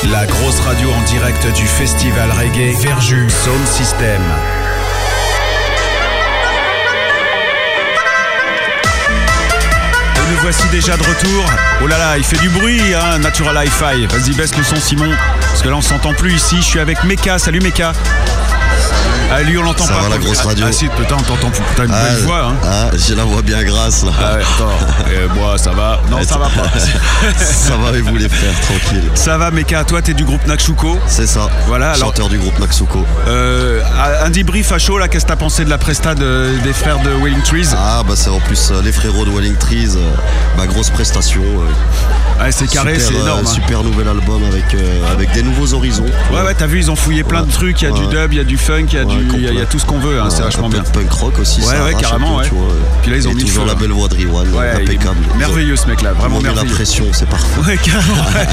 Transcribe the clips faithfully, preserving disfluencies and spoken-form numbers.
La grosse radio en direct du festival reggae Verjus Sound System. Et nous voici déjà de retour. Oh là là, il fait du bruit, hein, Natural Hi-Fi. Vas-y, baisse le son, Simon. Parce que là, on s'entend plus ici. Je suis avec Meka. Salut, Meka. Ah, lui, on l'entend ça pas. Ça va, la grosse radio. Ah, si, putain, on t'entend plus. T'as une ah, belle voix, hein. Ah, j'ai la voix bien grasse, là. Ah ouais, attends. Et moi, ça va. Non, ça va pas. Ça va, et vous, les frères, tranquille. Ça va, Meka. Toi, t'es du groupe Nakshuko. C'est ça. Voilà. Alors, chanteur du groupe Nakshuko. Euh, un débrief à chaud, là. Qu'est-ce que t'as pensé de la presta de, des frères de Wailing Trees? Ah, bah, c'est en plus euh, les frérots de Wailing Trees. Euh, bah, grosse prestation. Euh, ouais, c'est carré, super, c'est énorme. Euh, super nouvel album avec, euh, avec des nouveaux horizons. Ouais, ouais, t'as vu, ils ont fouillé plein ouais. de trucs. Il y a ouais. du dub, il y a du funk, il y a, ouais, du, il y a tout ce qu'on veut. Hein, ouais, c'est vachement bien. Punk rock aussi, ouais, ça ouais, carrément. Peu, ouais. tu vois. Puis là, ils ont et mis toujours feu, la belle voix de Riwan, ouais, impeccable. Merveilleux ce mec-là, vraiment merveilleux. La pression, c'est parfait. Ouais, carrément.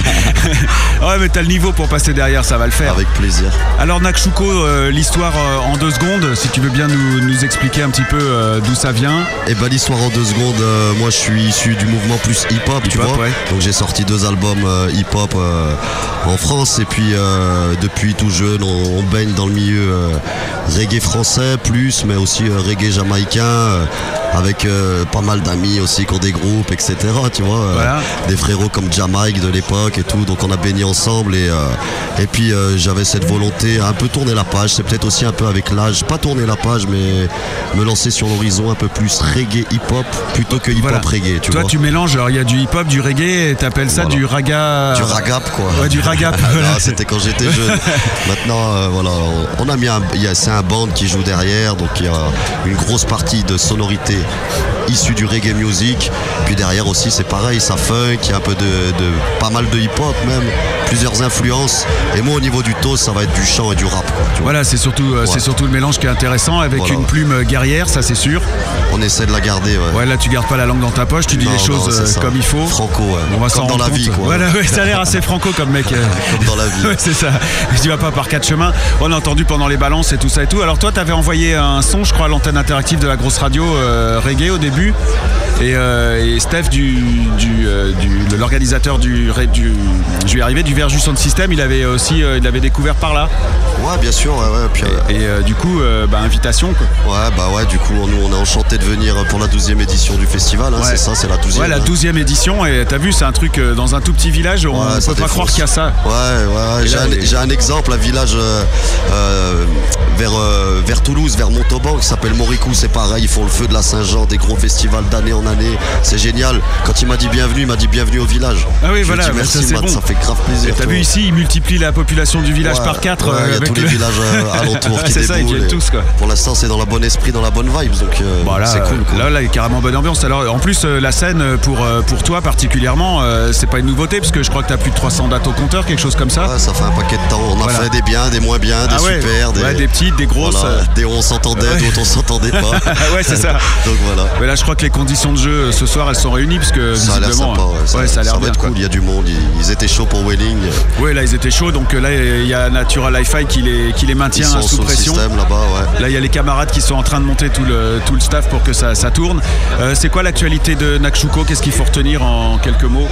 Ouais. Ouais, mais t'as le niveau pour passer derrière, ça va le faire. Avec plaisir. Alors Nakshuko, euh, l'histoire euh, en deux secondes, si tu veux bien nous, nous expliquer un petit peu euh, d'où ça vient. Et bah l'histoire en deux secondes, euh, moi je suis issu du mouvement plus hip-hop, hip tu vois. Ouais. Donc j'ai sorti deux albums euh, hip-hop euh, en France et puis euh, depuis tout jeune, on, on baigne dans le milieu euh, reggae français plus, mais aussi euh, reggae jamaïcain. Euh, avec euh, pas mal d'amis aussi qui ont des groupes, et cetera. Tu vois, euh, voilà. Des frérots comme Jamaïque de l'époque et tout, donc on a baigné ensemble et, euh, et puis euh, j'avais cette volonté à un peu tourner la page, c'est peut-être aussi un peu avec l'âge, pas tourner la page mais me lancer sur l'horizon un peu plus reggae hip-hop plutôt que hip-hop voilà. reggae. Tu Toi vois. tu mélanges, alors il y a du hip-hop, du reggae et t'appelles ça voilà. du raga... Du ragap quoi. Ouais, du ragap. Non, c'était quand j'étais jeune. Maintenant, euh, voilà, on, on a mis un, y a, c'est un band qui joue derrière, donc il y a une grosse partie de sonorité issu du reggae music, puis derrière aussi c'est pareil, ça funk, il y a un peu de, de pas mal de hip-hop même, plusieurs influences, et moi au niveau du toast ça va être du chant et du rap quoi, tu vois. Voilà, c'est surtout, euh, ouais. c'est surtout le mélange qui est intéressant avec voilà. une plume guerrière, ça c'est sûr. On essaie de la garder, ouais. Ouais, là tu gardes pas la langue dans ta poche, tu dis non, les choses non, euh, comme il faut. Franco, ouais. On va comme dans la compte. vie quoi. Voilà, ouais, ça a l'air assez franco comme mec. Comme dans la vie. Ouais, c'est ça. Je dis va pas par quatre chemins. On a entendu pendant les balances et tout ça et tout. Alors toi t'avais envoyé un son, je crois, à l'antenne interactive de la grosse radio euh, reggae au début. Et, euh, et Steph du, du, euh, du de l'organisateur du, du je vais arriver du Verjus Sound System, il avait aussi euh, il avait découvert par là. Ouais, bien sûr, ouais, ouais. Puis, et, et euh, du coup euh, bah, invitation quoi. Ouais, bah ouais, du coup nous on est enchanté de venir pour la douzième édition du festival, hein, ouais. C'est ça, c'est la douzième. Ouais, la douzième édition, et t'as vu, c'est un truc euh, dans un tout petit village, on ouais, peut pas croire qu'il y a ça. Ouais, ouais, j'ai, là, un, les... j'ai un exemple, un village euh, euh, vers, euh, vers Toulouse, vers Montauban, qui s'appelle Moricou, c'est pareil, ils font le feu de la Saint-Jean, des gros festivals d'année en année, c'est génial. Quand il m'a dit bienvenue, il m'a dit bienvenue au village. Ah oui, je voilà, dis, merci, ça, c'est Matt, bon. Ça fait grave plaisir. Et t'as toi. vu ici, il multiplie la population du village ouais, par quatre. Ouais, il euh, y a tous le... les villages euh, alentours qui c'est déboulent. Ça, ils viennent tous quoi. Pour l'instant, c'est dans le bon esprit, dans la bonne vibe, donc euh, bon, là, c'est cool. Quoi. Là, là, il y a carrément bonne ambiance. Alors, en plus, euh, la scène pour euh, pour toi particulièrement, euh, c'est pas une nouveauté parce que je crois que t'as plus de trois cents dates au compteur, quelque chose comme ça. Ouais, ça fait un paquet de temps. On a voilà. fait des biens, des moins bien, des ah ouais, super, des... Ouais, des petites, des grosses. Voilà, des on s'entendait, ouais. D'autres on s'entendait pas. Ouais, c'est ça. Donc voilà. Mais là, je crois que les conditions de jeu ce soir, elles sont réunies parce que ça a l'air sympa. Ouais, ça, ouais, ça a l'air ça bien. Va être cool. Il y a du monde. Ils étaient chauds pour Wailing. Ouais, là, ils étaient chauds. Donc là, il y a Natural Hi-Fi qui les qui les maintient ils sont sous pression. Système, là-bas, ouais. Là, il y a les camarades qui sont en train de monter tout le tout le staff pour que ça ça tourne. Euh, c'est quoi l'actualité de Nakshuko? Qu'est-ce qu'il faut retenir en quelques mots?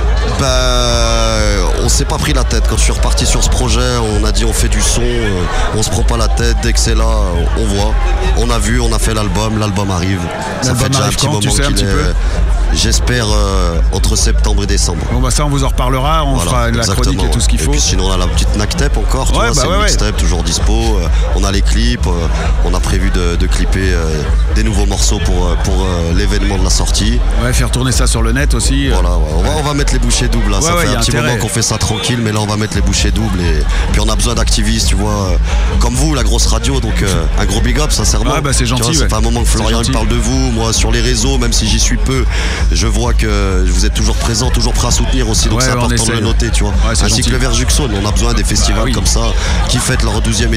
Bah, on s'est pas pris la tête quand je suis reparti sur ce projet. On a dit on fait du son, euh, on se prend pas la tête. Dès que c'est là, on voit. On a vu, on a fait l'album, l'album arrive. Ça fait déjà un petit moment qu'il est. J'espère euh, entre septembre et décembre. Bon bah ça on vous en reparlera, on voilà, fera la chronique et tout ce qu'il faut. Et puis sinon on a la petite Nactep encore, tu ouais, vois, bah c'est ouais, le mixtape ouais. toujours dispo. Euh, on a les clips, euh, on a prévu de, de clipper euh, des nouveaux morceaux pour, euh, pour euh, l'événement de la sortie. Ouais, faire tourner ça sur le net aussi. Voilà, ouais. On, va, on va mettre les bouchées doubles. Là. Ouais, ça ouais, fait un petit intérêt. moment qu'on fait ça tranquille, mais là on va mettre les bouchées doubles. Et puis on a besoin d'activistes, tu vois, euh, comme vous, la grosse radio, donc euh, un gros big up, sincèrement. Ouais, bah c'est gentil. Tu vois, ouais. Ça fait un moment que Florian parle de vous, moi sur les réseaux, même si j'y suis peu, je vois que vous êtes toujours présent, toujours prêt à soutenir aussi, donc ouais, c'est important de le noter, tu vois. Ouais, ainsi que le Verjus Sound, on a besoin des festivals bah, oui. comme ça qui fêtent leur douzième édition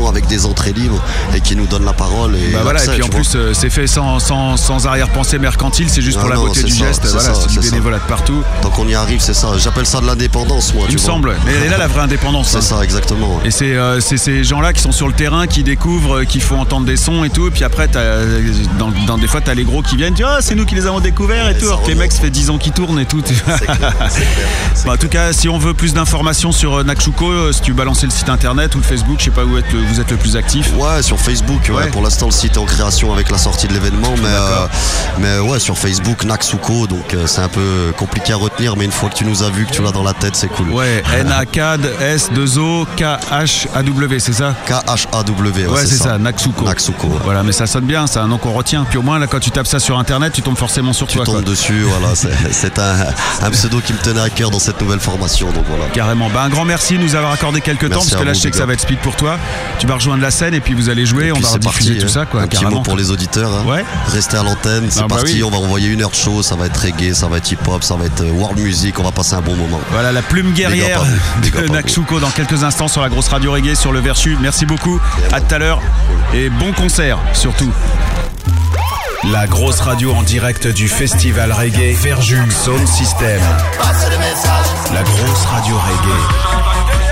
conversation avec des entrées libres et qui nous donnent la parole. Et bah voilà, et puis en plus euh, c'est fait sans, sans, sans arrière-pensée mercantile, c'est juste ah pour non, la beauté du ça, geste, c'est, voilà, ça, c'est du bénévolat de partout. Tant qu'on y arrive, c'est ça. J'appelle ça de l'indépendance, moi. Il me vois. semble, mais elle est là la vraie indépendance. C'est hein. ça, exactement. Et c'est, euh, c'est ces gens-là qui sont sur le terrain, qui découvrent, qui font entendre des sons et tout, et puis après, t'as, dans, dans des fois, t'as les gros qui viennent, tu vois, oh, c'est nous qui les avons découverts et, et tout, alors que les mecs, ça fait dix ans qu'ils tournent et tout. C'est clair, c'est clair, c'est bah, en tout cas, si on veut plus d'informations sur Nakshuko, si tu balances le site internet ou le Facebook, je sais pas où êtes, vous êtes le plus actif. Ouais, sur Facebook, ouais. Ouais, pour l'instant, le site est en création avec la sortie de l'événement, mais, euh, mais ouais, sur Facebook, Nakshuko, donc euh, c'est un peu compliqué à retenir, mais une fois que tu nous as vu, que tu l'as dans la tête, c'est cool. Ouais, N A K S deux O K H A W, c'est ça? K H A W, ouais, ouais c'est, c'est ça, ça. Nakshuko. Nakshuko. Ouais. Voilà, mais ça sonne bien, c'est un nom qu'on retient. Puis au moins, là, quand tu tapes ça sur internet, tu tombes forcément sur tu toi. Tu tombes quoi. dessus, voilà, c'est, c'est un, un pseudo qui me tenait à cœur dans cette nouvelle formation, donc voilà. Carrément. Bah, un grand merci de nous avoir accordé quelques merci temps, parce que là, je sais que ça va être speed pour toi. Tu vas rejoindre la scène et puis vous allez jouer, on va rediffuser tout ça, quoi. Un petit mot pour les auditeurs. Hein. Ouais. Restez à l'antenne, c'est ah, bah parti. Oui. On va envoyer une heure de show, ça va être reggae, ça va être hip-hop, ça va être world music. On va passer un bon moment. Voilà la plume guerrière de Nakshuko dans quelques instants sur la grosse radio reggae sur le Verchu. Merci beaucoup. À tout à l'heure et bon concert surtout. La grosse radio en direct du festival reggae Verju Sound System. La grosse radio reggae.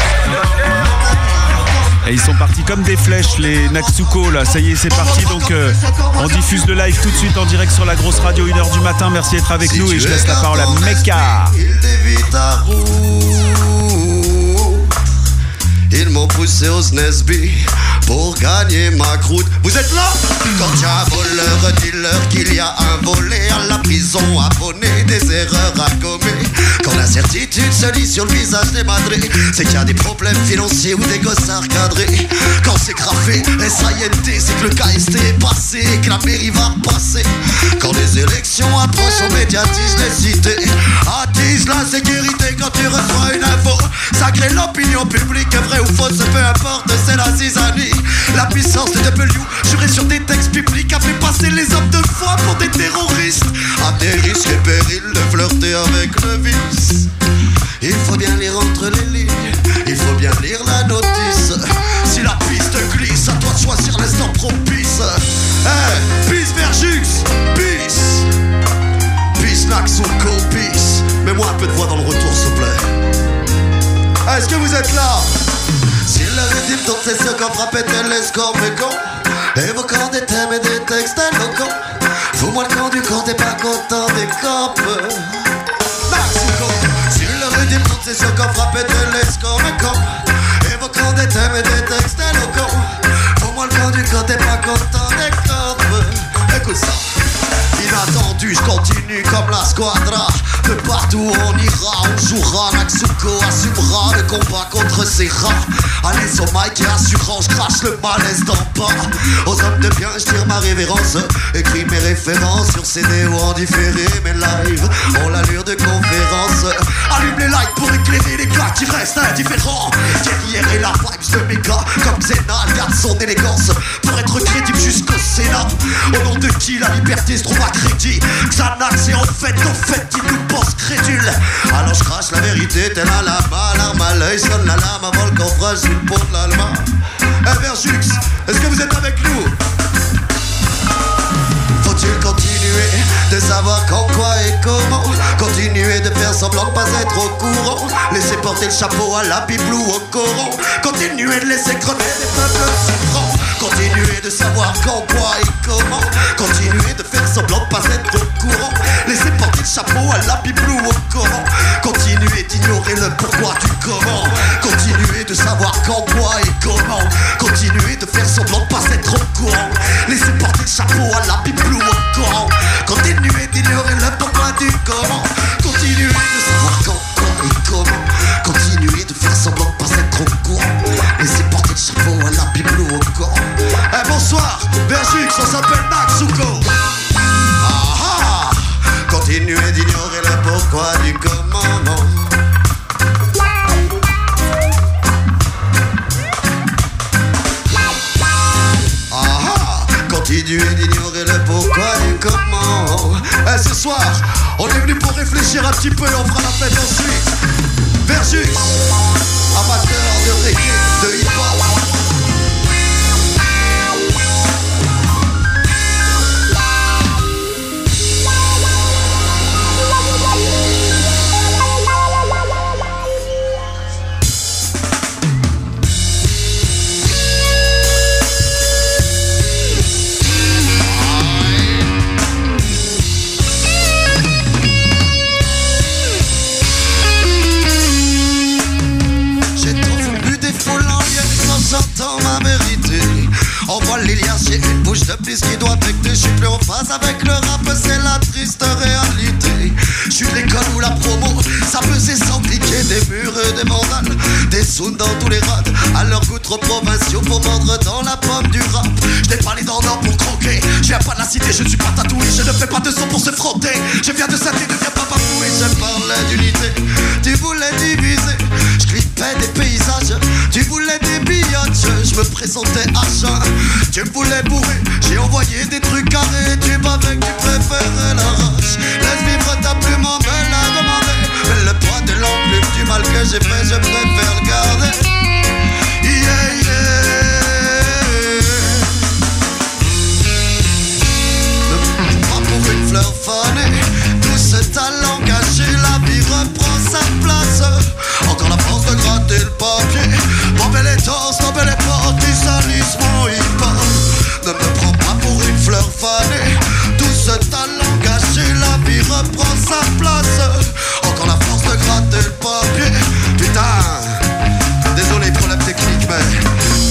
Et ils sont partis comme des flèches, les Nakshuko là, ça y est, c'est parti. Donc euh, on diffuse le live tout de suite en direct sur la grosse radio, une heure du matin. Merci d'être avec si nous et je laisse la parole à Mecca. Il t'évite à roue. Ils m'ont poussé aux Nesby pour gagner ma croûte. Vous êtes là? Quand il y a un voleur, dis-leur qu'il y a un volé à la prison, abonné, des erreurs à gommer. Quand l'incertitude se lit sur le visage des madrés, c'est qu'il y a des problèmes financiers ou des gosses à recadrer. Quand c'est graffé, S I N T, c'est que le K S T est passé et que la mairie va repasser. Quand les élections approchent, on médiatise les cités, attise la sécurité quand tu reçois une info. Ça crée l'opinion publique, vrai ou faux, peu importe, c'est la zizanie. La puissance de W, juré sur des textes bibliques, a fait passer les hommes de foi pour des terroristes. À des risques et périls de flirter avec le vice. Il faut bien lire entre les lignes, il faut bien lire la notice. Si la piste glisse, à toi de choisir l'instant propice. Hey, peace Verjux, peace. Peace Nakshuko, peace. Mets-moi un peu de voix dans le retour, s'il te plaît. Est-ce que vous êtes là? Si le rythme tourne, c'est ce qu'on frappait tel escorts mécons, évoquant des thèmes et des textes éloquents. Fous-moi le camp du camp, t'es pas content des campes. Nakshuko. Si le rythme tourne, c'est ce qu'on frappait tel escorts mécons, évoquant des thèmes et des textes éloquents. Fous-moi le camp du camp, t'es pas content des campes. Écoute ça. Inattendu, je continue comme la squadra. De partout on ira, on jouera. Nakshuko assumera le combat contre ces rats. Allez sur mic et assurant, je crache le malaise d'en bas. Aux hommes de bien, je tire ma révérence. Écris mes références sur C D ou en différé. Mes lives ont l'allure de conférence. Allume les lights pour éclairer les gars qui restent indifférents. Guerrière et la vibes de mes gars, comme Xena garde son élégance pour être crédible jusqu'au Sénat. Au nom de qui la liberté se trouve à crédit. Xanax et en fait, en fait, qui nous pense crédule. Alors je crache la vérité, tel un lama. L'arme à l'œil, sonne l'alarme avant le cambrage sous le pont de l'Allemagne. Eh Verjux, est-ce que vous êtes avec nous? Faut-il continuer de savoir quand, quoi et comment? Continuer de faire semblant de pas être au courant? Laisser porter le chapeau à la Bible ou au Coran? Continuer de laisser crever des peuples souffrants? Continuer de savoir quand, quoi et comment? Continuer de faire semblant de pas être au courant? Laisser porter le chapeau à la Bible ou au Coran? Continuer d'ignorer le pourquoi du comment? Continuer de savoir quand, quoi et comment? Continuer de faire semblant de pas être au courant? Laisser porter le chapeau à la Bible ou au Coran? Continuer d'ignorer le pourquoi du comment? Continuer de savoir quand, quoi et comment? Continuer de faire semblant de pas être au courant? Laisser porter le chapeau à la Bible ou au Coran? Eh bonsoir, Verjux, on s'appelle Nakshuko. Ah ah. Continuez d'ignorer le pourquoi du comment, non. Ah ah. Continuez d'ignorer le pourquoi du comment. Eh ce soir, on est venu pour réfléchir un petit peu et on fera la fête ensuite. Verjux, amateur de reggae, de hip-hop. bouche de plus qui doit affecter. Je suis plus en phase avec le rap, c'est la triste réalité. Je suis de l'école où la promo, ça pesait sans cliquer. Des murs et des vandales, des sons dans tous les rats. À leur goût trop provinciaux pour vendre dans la pomme du rap. Je n'ai pas les dents d'or pour croquer. Je viens pas de la cité, je ne suis pas tatoué. Je ne fais pas de son pour se frotter. Je viens de Saint-Denis, ne viens pas bafouer. Je parlais d'unité, tu voulais diviser. Je clippais des paysages, tu voulais des billottes. Je me présentais à chat, tu me voulais bourrer. J'ai envoyé des trucs carrés, tu m'avais que tu préférais la roche. Laisse vivre ta plume, on me l'a demandé. Mais le poids de l'enclume du mal que j'ai fait, je préfère le garder. Yeah, yeah. Ne prends pas pour une fleur fanée. Tout ce talent caché, la vie reprend sa place. Encore la force de gratter le papier. Bomber les torses, tomber les portes, du salissement hip-hop. Ne me prends pas pour une fleur fanée. Tout ce talent caché, la vie reprend sa place. Encore la force de gratter le papier. Putain, désolé pour la technique, mais...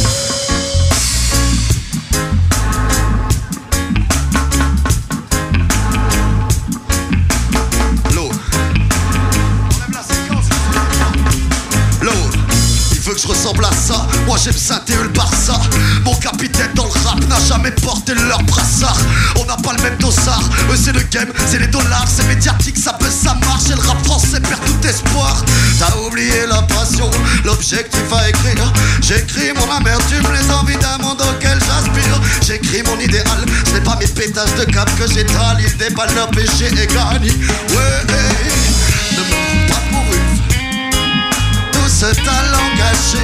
que je ressemble à ça, moi j'aime Saint-Et le Barça. Mon capitaine dans le rap n'a jamais porté leur brassard. On n'a pas le même dossard, eux c'est le game, c'est les dollars, c'est médiatique, ça peut, ça marche. Et le rap français perd tout espoir. T'as oublié la passion, l'objectif à écrire. J'écris mon amertume, les envies d'un monde auquel j'aspire. J'écris mon idéal, ce n'est pas mes pétages de cap que j'étale. Ils déballent leur péché et gagnent. Ouais, hey, ne me prends pas pour une ce talent caché.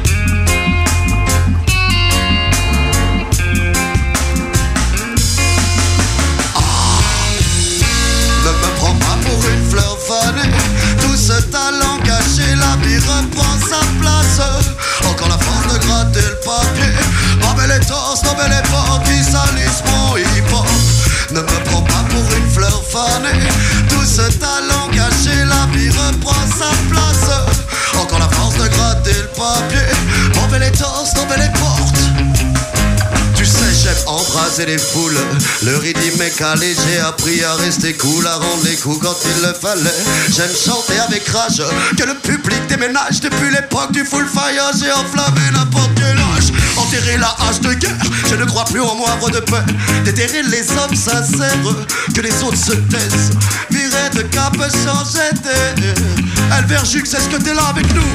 Ah, ne me prends pas pour une fleur fanée. Tout ce talent caché, la vie reprend sa place. Encore la force de gratter le papier. Bomber les torses, tomber les portes, qui salissent mon hip-hop. Ne me prends pas pour une fleur fanée. Tout ce talent caché, la vie reprend sa place. Encore la force de gratter le papier. Bomber les torses, tomber les portes. Tu sais, j'aime embraser les foules. Le rythme est calé, j'ai appris à rester cool, à rendre les coups quand il le fallait. J'aime chanter avec rage, que le public déménage. Depuis l'époque du full fire, j'ai enflammé n'importe quel âge. Enterrer la hache de guerre, je ne crois plus en moindre de paix. Déterrer les hommes sincères, que les autres se taisent. Virer de cap, changer d'air. Elverjux, est-ce que t'es là avec nous?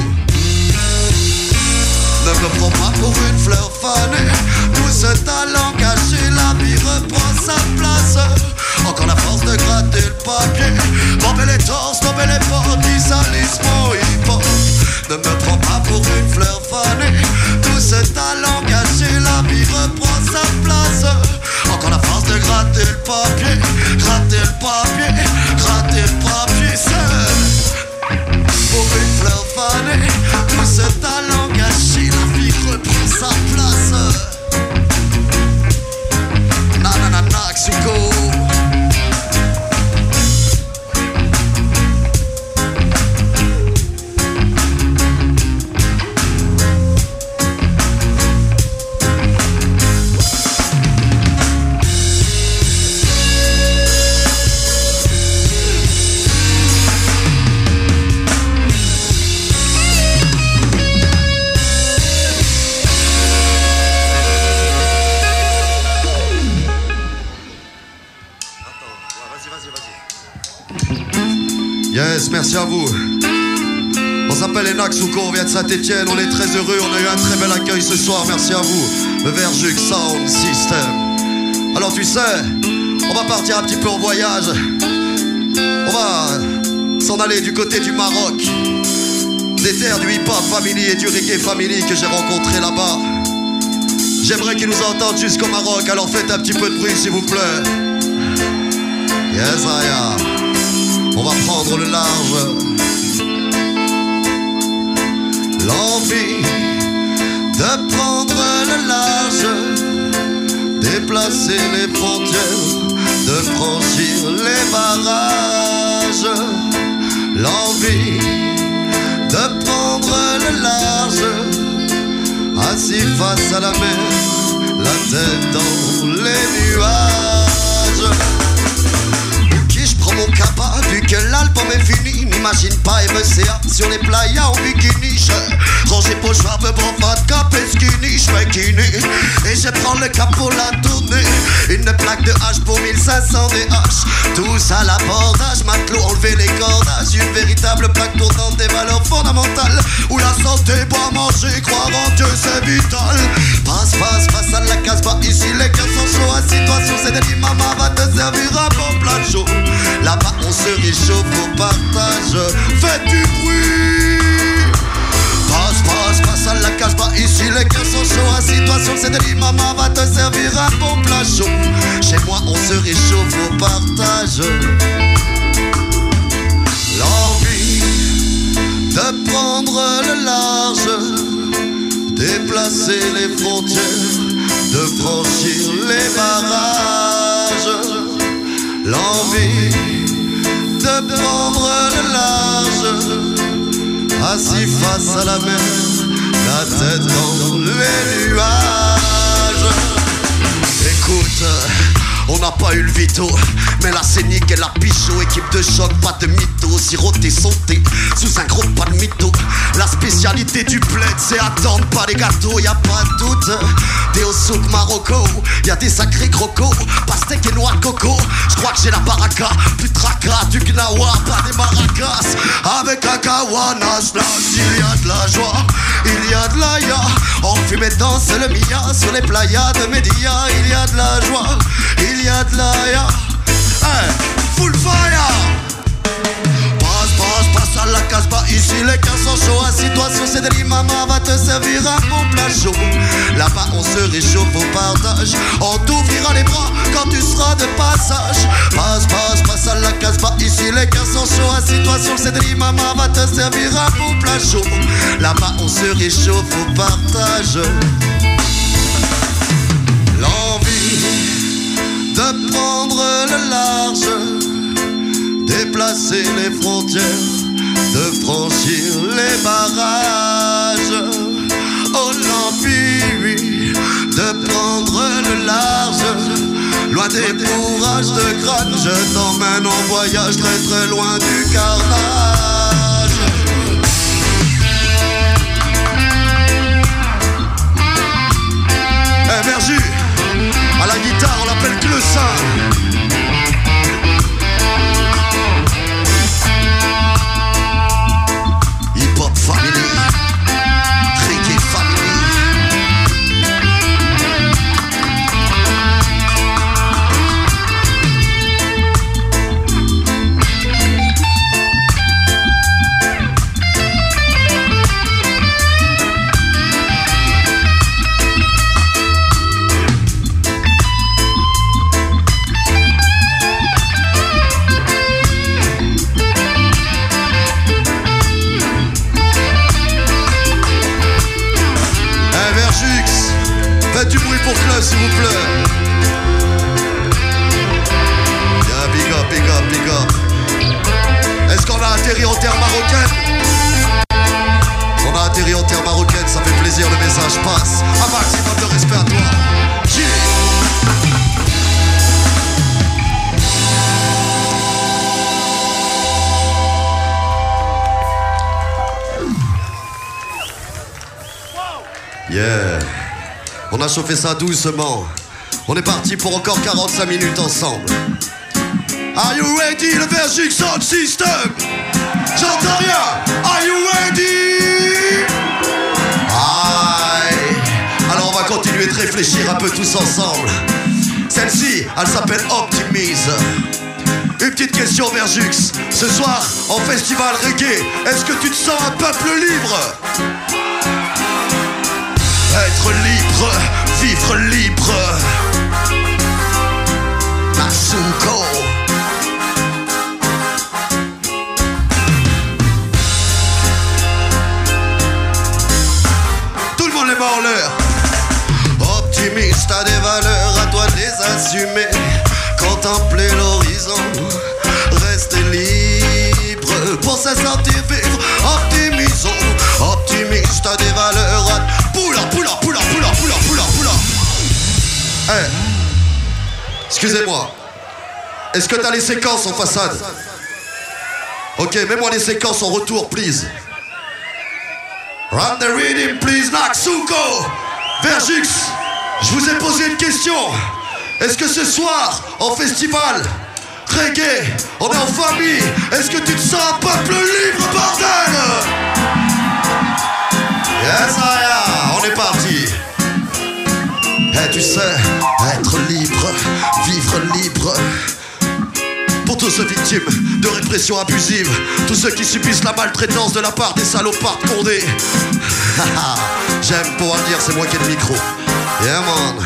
Ne me prends pas pour une fleur fanée. Tout ce talent caché, la vie reprend sa place. Encore la force de gratter le papier. Bomber les torses, tomber les portes, qui salissent mon hip-hop. Ne me prends pas pour une fleur fanée. Tout ce talent caché, la vie reprend sa place. Encore la force de gratter le papier. Gratter le papier, gratter le papier seul. Pour une fleur fanée, tout ce talent caché, la vie reprend sa place. Na na na na, Xuko. Yes, merci à vous. On s'appelle Enak Souko, on vient de Saint-Etienne, on est très heureux, on a eu un très bel accueil ce soir, merci à vous. Le Verjux Sound System. Alors tu sais, on va partir un petit peu en voyage. On va s'en aller du côté du Maroc, des terres du hip-hop family et du reggae family que j'ai rencontré là-bas. J'aimerais qu'ils nous entendent jusqu'au Maroc, alors faites un petit peu de bruit s'il vous plaît. Yes, I am. On va prendre le large. L'envie de prendre le large, déplacer les frontières, de franchir les barrages. L'envie de prendre le large, assis face à la mer, la tête dans les nuages. Ok, je prends mon cabas, vu que l'album est fini. N'imagine pas M C A sur les playas en bikini. Je range les pochoirs, me prends pas de cap et skinny. Je fais kiné et je prends le cap pour la tournée. Une plaque de H pour mille cinq cents D H. Tous à l'abordage, matelot, enlever les cordages. Une véritable plaque tournante des valeurs fondamentales. Où la santé, boire, manger, croire en Dieu, c'est vital. Passe, passe, passe à la casse-bas. Ici les cœurs sont chauds. Assis-toi sur ces délits, maman va te servir un bon plat chaud. Là-bas on se réchauffe au partage. Faites du bruit. Passe, passe, passe à la casse-bas. Ici les cœurs sont chauds. Assis-toi sur ces délits, maman va te servir un bon plat chaud. Chez moi on se réchauffe au partage. L'envie de prendre le large, déplacer les frontières, de franchir les barrages. L'envie de prendre le large, assis face à la mer, la tête dans les nuages. Écoute, on n'a pas eu le vito, mais la scénique et la pichot. Équipe de choc, pas de mytho, siroté, sauté, sous un gros pas de mytho. La spécialité du bled, c'est attendre pas les gâteaux, y a pas de doute. Des au souk Marocco, y a des sacrés crocos, pastèque et noix de coco. J'crois que j'ai la baraka, plus de tracas, du gnawa, pas des maracas. Avec un kawanas, là, il y a de la joie, il y a de la ya. On fume et danse le mia, sur les playas de Média, il y a de la joie. Il y a de la ya, hey, full fire. Passe, passe, passe à la casse-bas. Ici les cœurs sont chauds. Assis-toi sur ces délits, maman va te servir un bon plat chaud. Là-bas on se réchauffe au partage. On t'ouvrira les bras quand tu seras de passage. Passe, passe, passe à la casse-bas. Ici les cœurs sont chauds. Assis-toi sur ces délits, maman va te servir un bon plat chaud. Là-bas on se réchauffe au partage. L'envie de prendre le large, déplacer les frontières, de franchir les barrages. Oh l'envie, oui, de prendre le large, loin des bourrages de crâne. Je t'emmène en voyage très très loin du carnage. Eh Verju, à la guitare on l'appelle Cleusin. Hip-hop family, reggae family. Faites du bruit pour Claude s'il vous plaît. Bien, big up, big up, big up. Est-ce qu'on a atterri en terre marocaine? On a atterri en terre marocaine, ça fait plaisir, le message passe. Un maximum de respect à toi. Yeah. On a chauffé ça doucement. On est parti pour encore quarante-cinq minutes ensemble. Are you ready, le Verjux Sound System? J'entends rien. Are you ready? Aïe. Alors on va continuer de réfléchir un peu tous ensemble. Celle-ci, elle s'appelle Optimise. Une petite question Verjux. Ce soir, en festival reggae, est-ce que tu te sens un peuple libre? Être libre, vivre libre. Natsuko. Tout le monde les mains en l'air. Optimiste, t'as des valeurs, à toi de les assumer. Contempler l'horizon, rester libre. Pour se sentir vivre, optimisons. Optimiste, t'as des valeurs, à... Poula, poula, poula, poula, poula, poula, poula. Excusez-moi. Est-ce que t'as les séquences en façade? Ok, mets-moi les séquences en retour, please. Run the rhythm, please, Naksuko. Verjux, je vous ai posé une question. Est-ce que ce soir, en festival reggae, on est en famille? Est-ce que tu te sens un peuple libre, bordel? Yes, I am. On est parti. Eh, tu sais, être libre, vivre libre. Pour tous ceux victimes de répression abusive, tous ceux qui subissent la maltraitance de la part des salopards de Condé. J'aime pouvoir dire, c'est moi qui ai le micro. Yeah, man.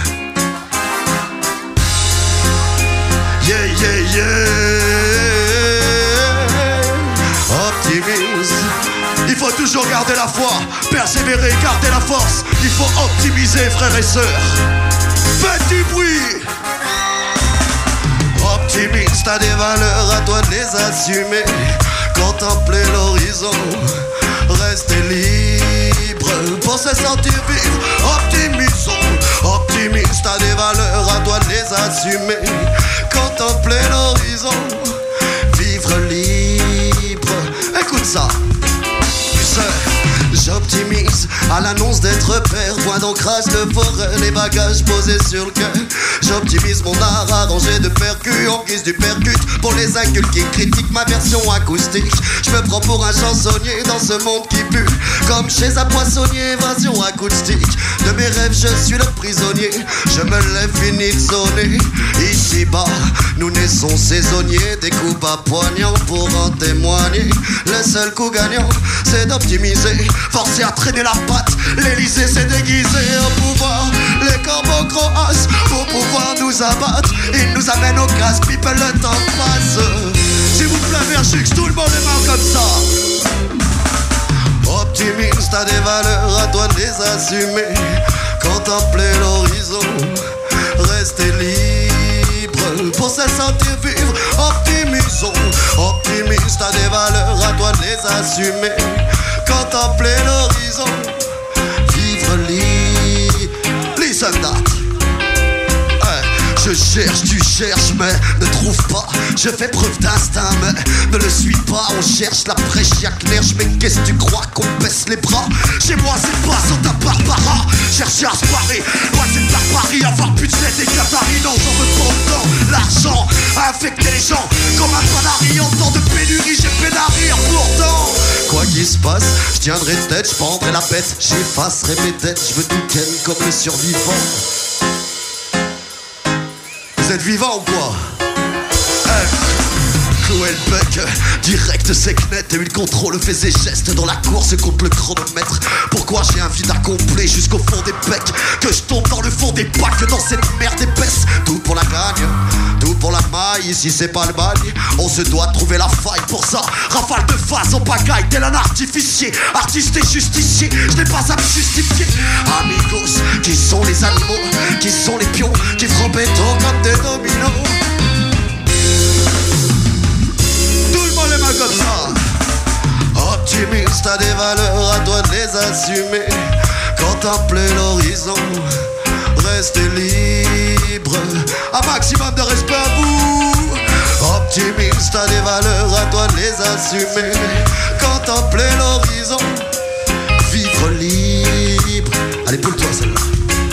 Yeah, yeah, yeah. Optimise. Il faut toujours garder la foi, persévérer, garder la force. Il faut optimiser, frères et sœurs. Faites du bruit. Optimiste, t'as des valeurs, à toi de les assumer. Contempler l'horizon, rester libre pour se sentir vivre. Optimisons, optimiste, t'as des valeurs, à toi de les assumer. Contempler l'horizon, vivre libre. Écoute ça. J'optimise à l'annonce d'être père. Point d'ancrage de forêt, les bagages posés sur le cœur. J'optimise mon art arrangé de percus en guise du percute. Pour les incultes qui critiquent ma version acoustique, je me prends pour un chansonnier dans ce monde qui pue. Comme chez un poissonnier, évasion acoustique. De mes rêves je suis le prisonnier. Je me lève fini de sonner. Ici-bas, nous naissons saisonniers. Des coups bas poignants pour en témoigner. Le seul coup gagnant, c'est d'optimiser. Forcé à traîner la patte, l'Élysée s'est déguisé au pouvoir. Les corbeaux croassent pour pouvoir nous abattre. Ils nous amènent au casse, pipe, le temps passe. S'il vous plaît, Verjux, tout le monde est mort comme ça. Optimiste, t'as des valeurs, à toi de les assumer. Contempler l'horizon, rester libre pour se sentir vivre. Optimisons, optimiste, t'as des valeurs, à toi de les assumer. Contempler l'horizon, vivre libre. Listen that. Je cherche, tu cherches, mais ne trouve pas. Je fais preuve d'instinct, mais ne le suis pas. On cherche la brèche, y'a clair. Mais qu'est-ce que tu crois qu'on baisse les bras? Chez moi, c'est pas sur ta Barbara. Chercher à se parer, moi c'est de barbarie. Avoir budget des Qataris, non, j'en veux pas autant. L'argent a infecté les gens comme un panari. En temps de pénurie, j'ai peine à rire. Pourtant, quoi qu'il se passe, je tiendrai tête, je prendrai la bête. J'effacerai mes dettes, je veux tout ken comme le survivant. Vous êtes vivant ou quoi? Hellbeck, direct sec net, et il contrôle fait ses gestes dans la course contre le chronomètre. Pourquoi j'ai un vide à combler jusqu'au fond des becs, que je tombe dans le fond des bacs, dans cette merde épaisse. Tout pour la gagne, tout pour la maille, ici c'est pas le bagne. On se doit trouver la faille pour ça. Rafale de face en pagaille, tel un artificier. Artiste et justicier, je n'ai pas à me justifier. Amigos, qui sont les animaux, qui sont les pions, qui feront béton comme des dominos. Les mains comme ça. Optimiste, t'as des valeurs, à toi de les assumer. Contempler l'horizon, rester libre. Un maximum de respect à vous. Optimiste, t'as des valeurs, à toi de les assumer. Contempler l'horizon, vivre libre. Allez, poule-toi celle-là.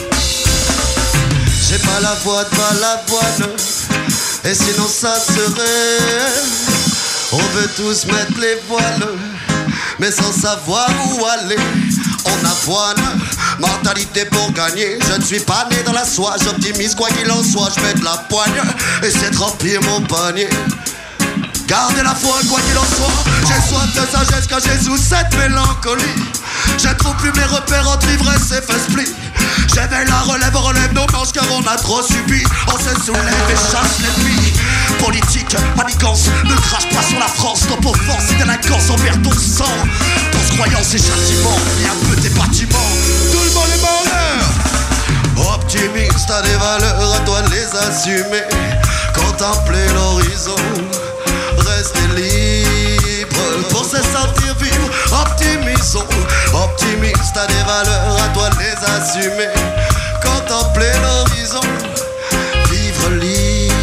J'ai pas la voix de Balavoine, et sinon ça serait. On veut tous mettre les voiles, mais sans savoir où aller. On avoine, mentalité pour gagner. Je ne suis pas né dans la soie, j'optimise quoi qu'il en soit. Je mets de la poigne et c'est remplir mon panier. Gardez la foi quoi qu'il en soit. J'ai soif de sagesse quand j'ai sous cette mélancolie. Je trouve plus mes repères entre ivresse et fesse-pli. J'éveille la relève, relève nos manches car on a trop subi. On se soulève et chasse l'ennemi. Politique, manigance, ne crache pas sur la France. Nos pauvres forces et délinquance envers ton sang. Pense, croyance et châtiment, et un peu tes bâtiments. Tout le monde est mort l'heure. Optimiste, t'as des valeurs, à toi de les assumer. Contempler l'horizon, rester libre pour se sentir vivre. Optimisons, optimiste, t'as des valeurs, à toi de les assumer. Contempler l'horizon, vivre libre.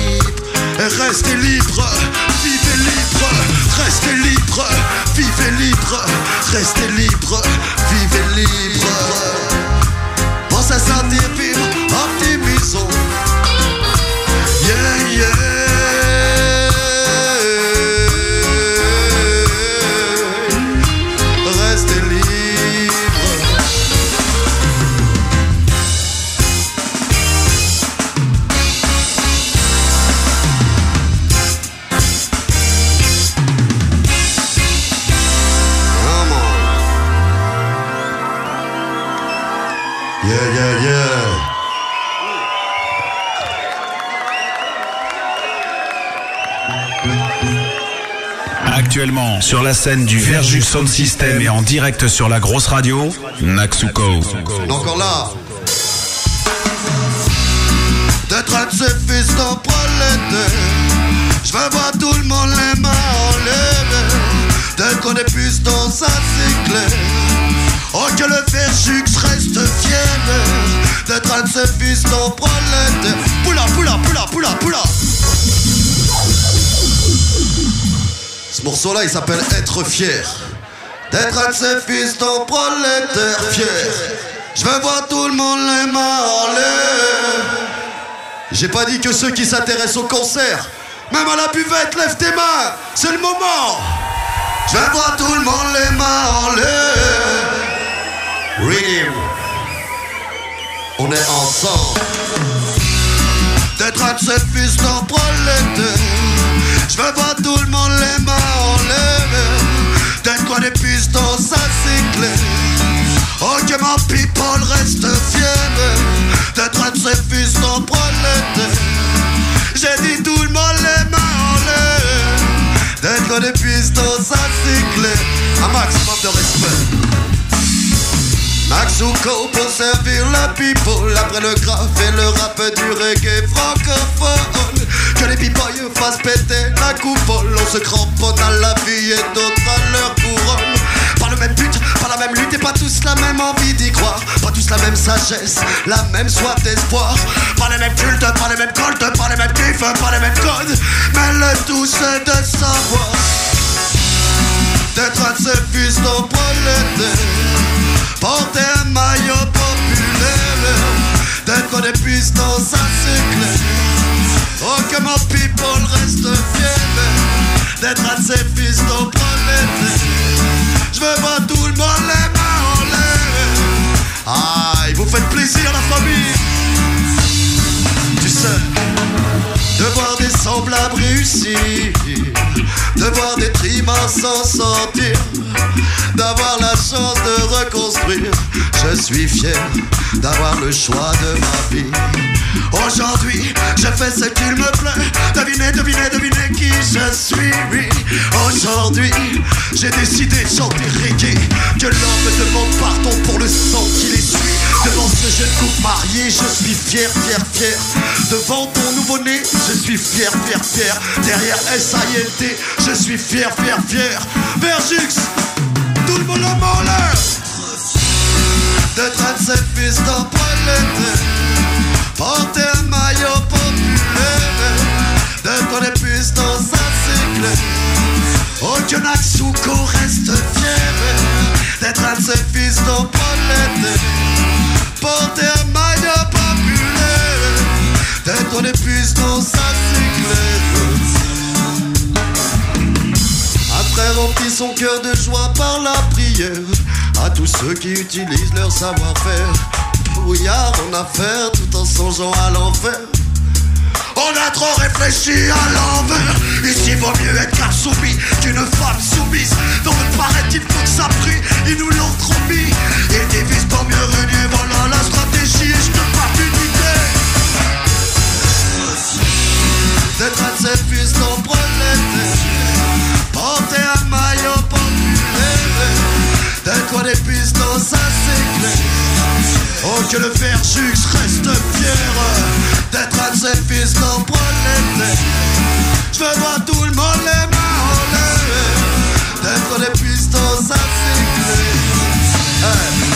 libre, restez libre, vivez libre. Pense à sortir vivre, optimisons. Yeah, yeah. Restez libre. Yeah, yeah, yeah. Actuellement, sur la scène du Verjus Sound System et en direct sur la grosse radio, Naxuko. Encore là. D'être un de ces fils d'un prolétaire. Je veux voir tout le monde les mains en l'air. D'être qu'on est plus dans ça c'est clair. Oh que le Verjus reste fier d'être un de ces fils d'un prolétaire. Poula, poula, poula, poula, poula. Ce morceau-là, il s'appelle Être fier. D'être un de ces fils d'un prolétaire fier. Je veux voir tout le monde les mains en l'air. J'ai pas dit que ceux qui s'intéressent au concert, même à la buvette, lève tes mains, c'est le moment. Je veux voir tout le monde les mains en l'air. Rhythm. On est ensemble. D'être un de ces fils d'un prolétaire. Je veux voir tout le monde les mains en l'air. D'être qu'on est plus dans ça c'est clair. Oh que mon people reste fier d'être un de ces fils d'un prolétaire. J'ai dit tout le monde les mains en l'air. D'être qu'on est plus dans ça c'est clair. Un maximum de respect. Naxuko pour servir la people. Après le graphe et le rap du reggae francophone. Que les people fassent péter la coupole. On se cramponne à la vie et d'autres à leur couronne. Pas le même but, pas la même lutte et pas tous la même envie d'y croire. Pas tous la même sagesse, la même soif d'espoir. Pas les mêmes cultes, pas les mêmes coltes, pas les mêmes kiffs, pas les mêmes codes. Mais le tout c'est de savoir d'être un de ces fils d'un prolétaire. Porter un maillot populaire. D'être qu'on est plus dans ça c'est clair. Oh que mon people reste fier d'être un de ces fils d'un prolétaire. Je veux voir tout le monde les mains en l'air. Ah, vous faites plaisir la famille. Tu sais, de voir des semblables réussir, de voir des trimards s'en sortir, d'avoir la chance de reconstruire. Je suis fier d'avoir le choix de ma vie. Aujourd'hui, je fais ce qu'il me plaît. Devinez, devinez, devinez qui je suis, oui. Aujourd'hui, j'ai décidé de chanter reggae. Que l'homme demande pardon pour le sang qui les suit. Devant ce jeune couple marié, je suis fier, fier, fier. Devant ton nouveau-né, je suis fier, fier, fier. Derrière S I L T, je suis fier, fier, fier. Verjus, tout le monde en m'en l'air. D'être un de ces fils d'un prolétaire. Porter un maillot populaire. D'être qu'on est plus dans ça c'est clair. Oh que Naxuko reste fier d'être un de ces fils d'un prolétaire. Porter un maillot populaire. D'être qu'on est plus dans ça c'est clair. Après remplit son cœur de joie par la prière. À tous ceux qui utilisent leur savoir-faire. Brouillard en affaires tout en songeant à l'enfer. On a trop réfléchi à l'envers. Ici vaut mieux être qu'un soumis qu'une femme soumise. Dans le paraît-il faut que ça prie. Ils nous l'ont trop mis. Ils divisent pour mieux régner. Voilà la stratégie et je te parle d'une idée. D'être un de ces fils d'un prolétaire. Porter un maillot populaire. D'être qu'on est plus dans ça c'est clair. Oh que le Verjus reste fier d'être un de ces fils d'un prolétaire. Je veux voir tout le monde les mains en l'air. D'être qu'on est plus dans ça c'est clair. Hey.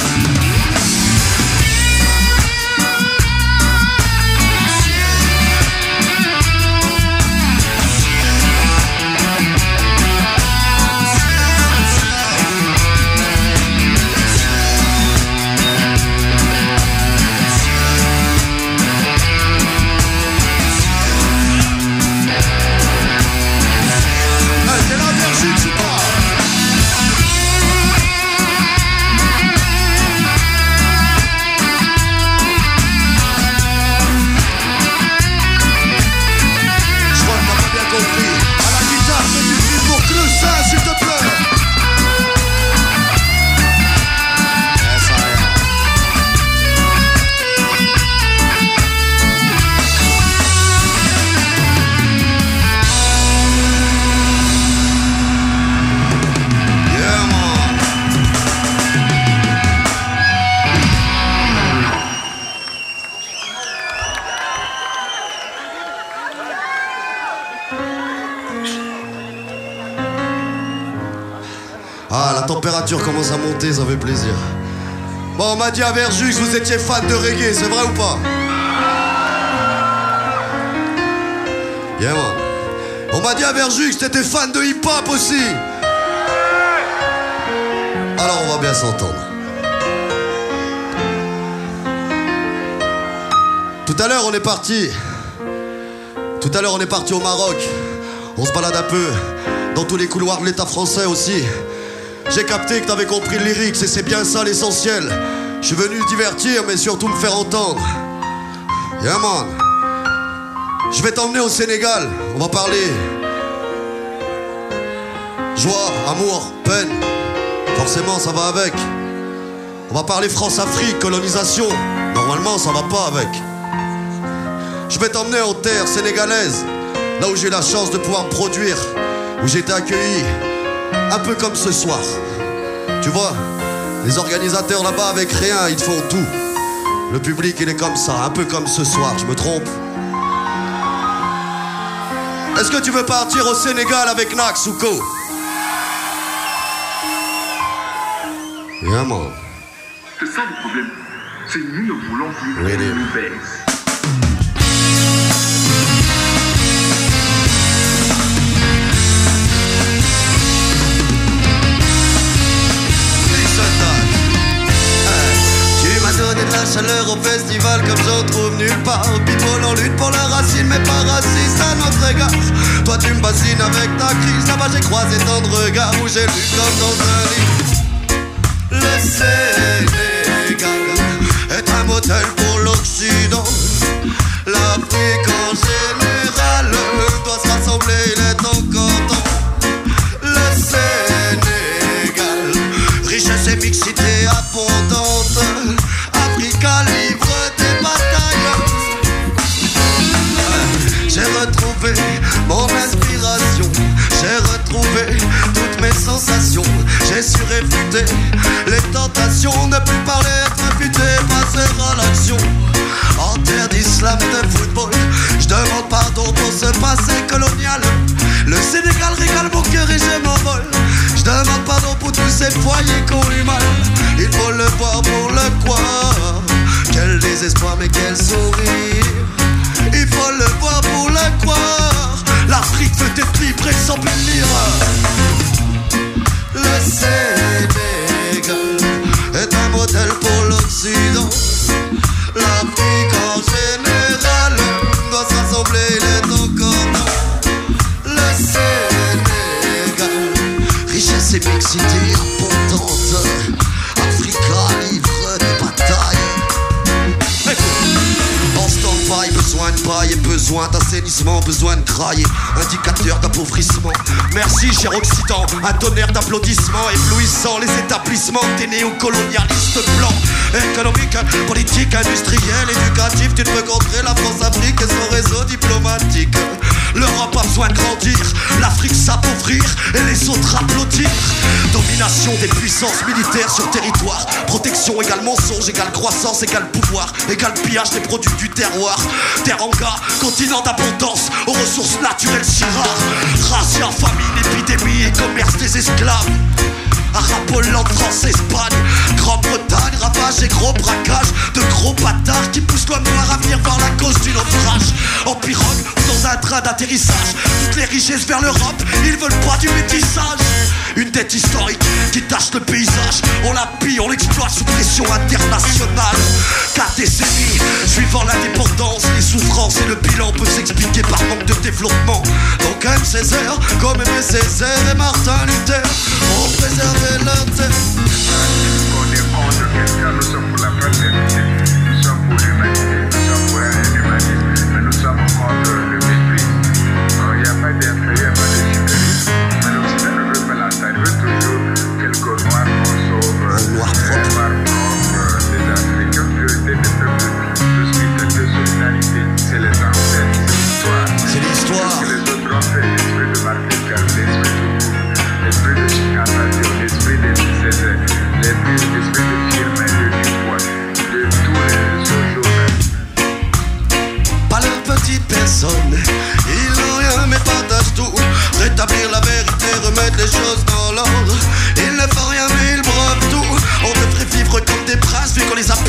température commence à monter, ça fait plaisir. Bon, on m'a dit à Verjux que vous étiez fan de reggae, c'est vrai ou pas? Yeah, man. On m'a dit à Verjux que t'étais fan de hip-hop aussi. Alors on va bien s'entendre. Tout à l'heure on est parti. Tout à l'heure on est parti au Maroc. On se balade un peu dans tous les couloirs de l'État français aussi. J'ai capté que t'avais compris le lyrics et c'est bien ça l'essentiel. Je suis venu divertir mais surtout me faire entendre. Yeah man. Je vais t'emmener au Sénégal. On va parler joie, amour, peine. Forcément ça va avec. On va parler France-Afrique, colonisation. Normalement ça va pas avec. Je vais t'emmener en terre sénégalaise, là où j'ai eu la chance de pouvoir me produire, où j'ai été accueilli un peu comme ce soir. Tu vois, les organisateurs là-bas avec rien, ils font tout. Le public il est comme ça, un peu comme ce soir, je me trompe? Est-ce que tu veux partir au Sénégal avec Nax ou Co? Yeah, man. C'est ça le problème. C'est nous ne voulons plus que really. nous baisse. Donner de la chaleur au festival comme j'en trouve nulle part. People en lutte pour la racine mais pas raciste à notre égard. Toi tu me bassines avec ta crise. Là-bas j'ai croisé tant de regards où j'ai lu comme dans un livre. Le Sénégal est un modèle pour l'Occident. L'Afrique en général doit se rassembler, il est encore temps. Le Sénégal, richesse et mixité abondante. Africa livre des batailles. J'ai retrouvé mon inspiration. J'ai retrouvé toutes mes sensations. J'ai su réfuter les tentations. Ne plus parler, être imputé, passer à l'action. En terre d'islam, de football, je demande pardon pour ce passé colonial. Le Sénégal régale mon cœur et je m'envole. Je demande pardon pour tous ces foyers qui ont eu mal. Il faut le voir pour le croire. Quel désespoir mais quel sourire. Il faut le voir pour le croire. L'Afrique veut être libre et s'embellir. Le Sénégal est un modèle pour l'Occident. L'Afrique en général doit se rassembler, il est encore temps. Le Sénégal, richesse et mixité abondante. Africa livre des batailles. En stand-by, besoin de paille et besoin d'assainissement, besoin de crailler. Indicateur d'appauvrissement. Merci cher Occident, un tonnerre d'applaudissements éblouissant les établissements des néocolonialistes blancs. Économique, politique, industriel, éducatif. Tu ne peux contrer la France-Afrique et son réseau diplomatique. L'Europe a besoin de grandir, l'Afrique s'appauvrir et les autres applaudir. Domination des puissances militaires sur territoire. Protection égale mensonge, égale croissance, égale pouvoir, égale pillage des produits du terroir. Teranga, continent d'abondance, aux ressources naturelles si rares. Razzia, famine, épidémie et commerce des esclaves. Arabe, Hollande, France, Espagne, Grande-Bretagne, ravage et gros braquage de gros bâtards qui poussent l'homme noir à venir voir la cause du naufrage. En pirogue ou dans un train d'atterrissage, toutes les richesses vers l'Europe, ils veulent pas du métissage. Une dette historique qui tache le paysage. On la pille, on l'exploite sous pression internationale. Quatre décennies suivant l'indépendance, les souffrances et le bilan peuvent s'expliquer par manque de développement. Donc M. Césaire, comme Aimé Césaire et Martin Luther ont préservé leur terre. On est contre quelqu'un, nous sommes pour la fraternité, nous sommes pour l'humanité, nous sommes pour l'humanisme, mais nous sommes contre le mépris. Il n'y a pas d'inférieur, pas de supérieur. Mais l'Occident ne veut pas l'entendre, il veut toujours quelques noirs qu'on sauve, des noirs propres, des Africains, des peuples, de spirit de solidarité. C'est les ancêtres, c'est l'histoire. C'est l'histoire. Ce que les autres ont fait, l'esprit de Martin Luther, l'esprit de l'esprit de Chicago, l'esprit de Césaire, l'esprit de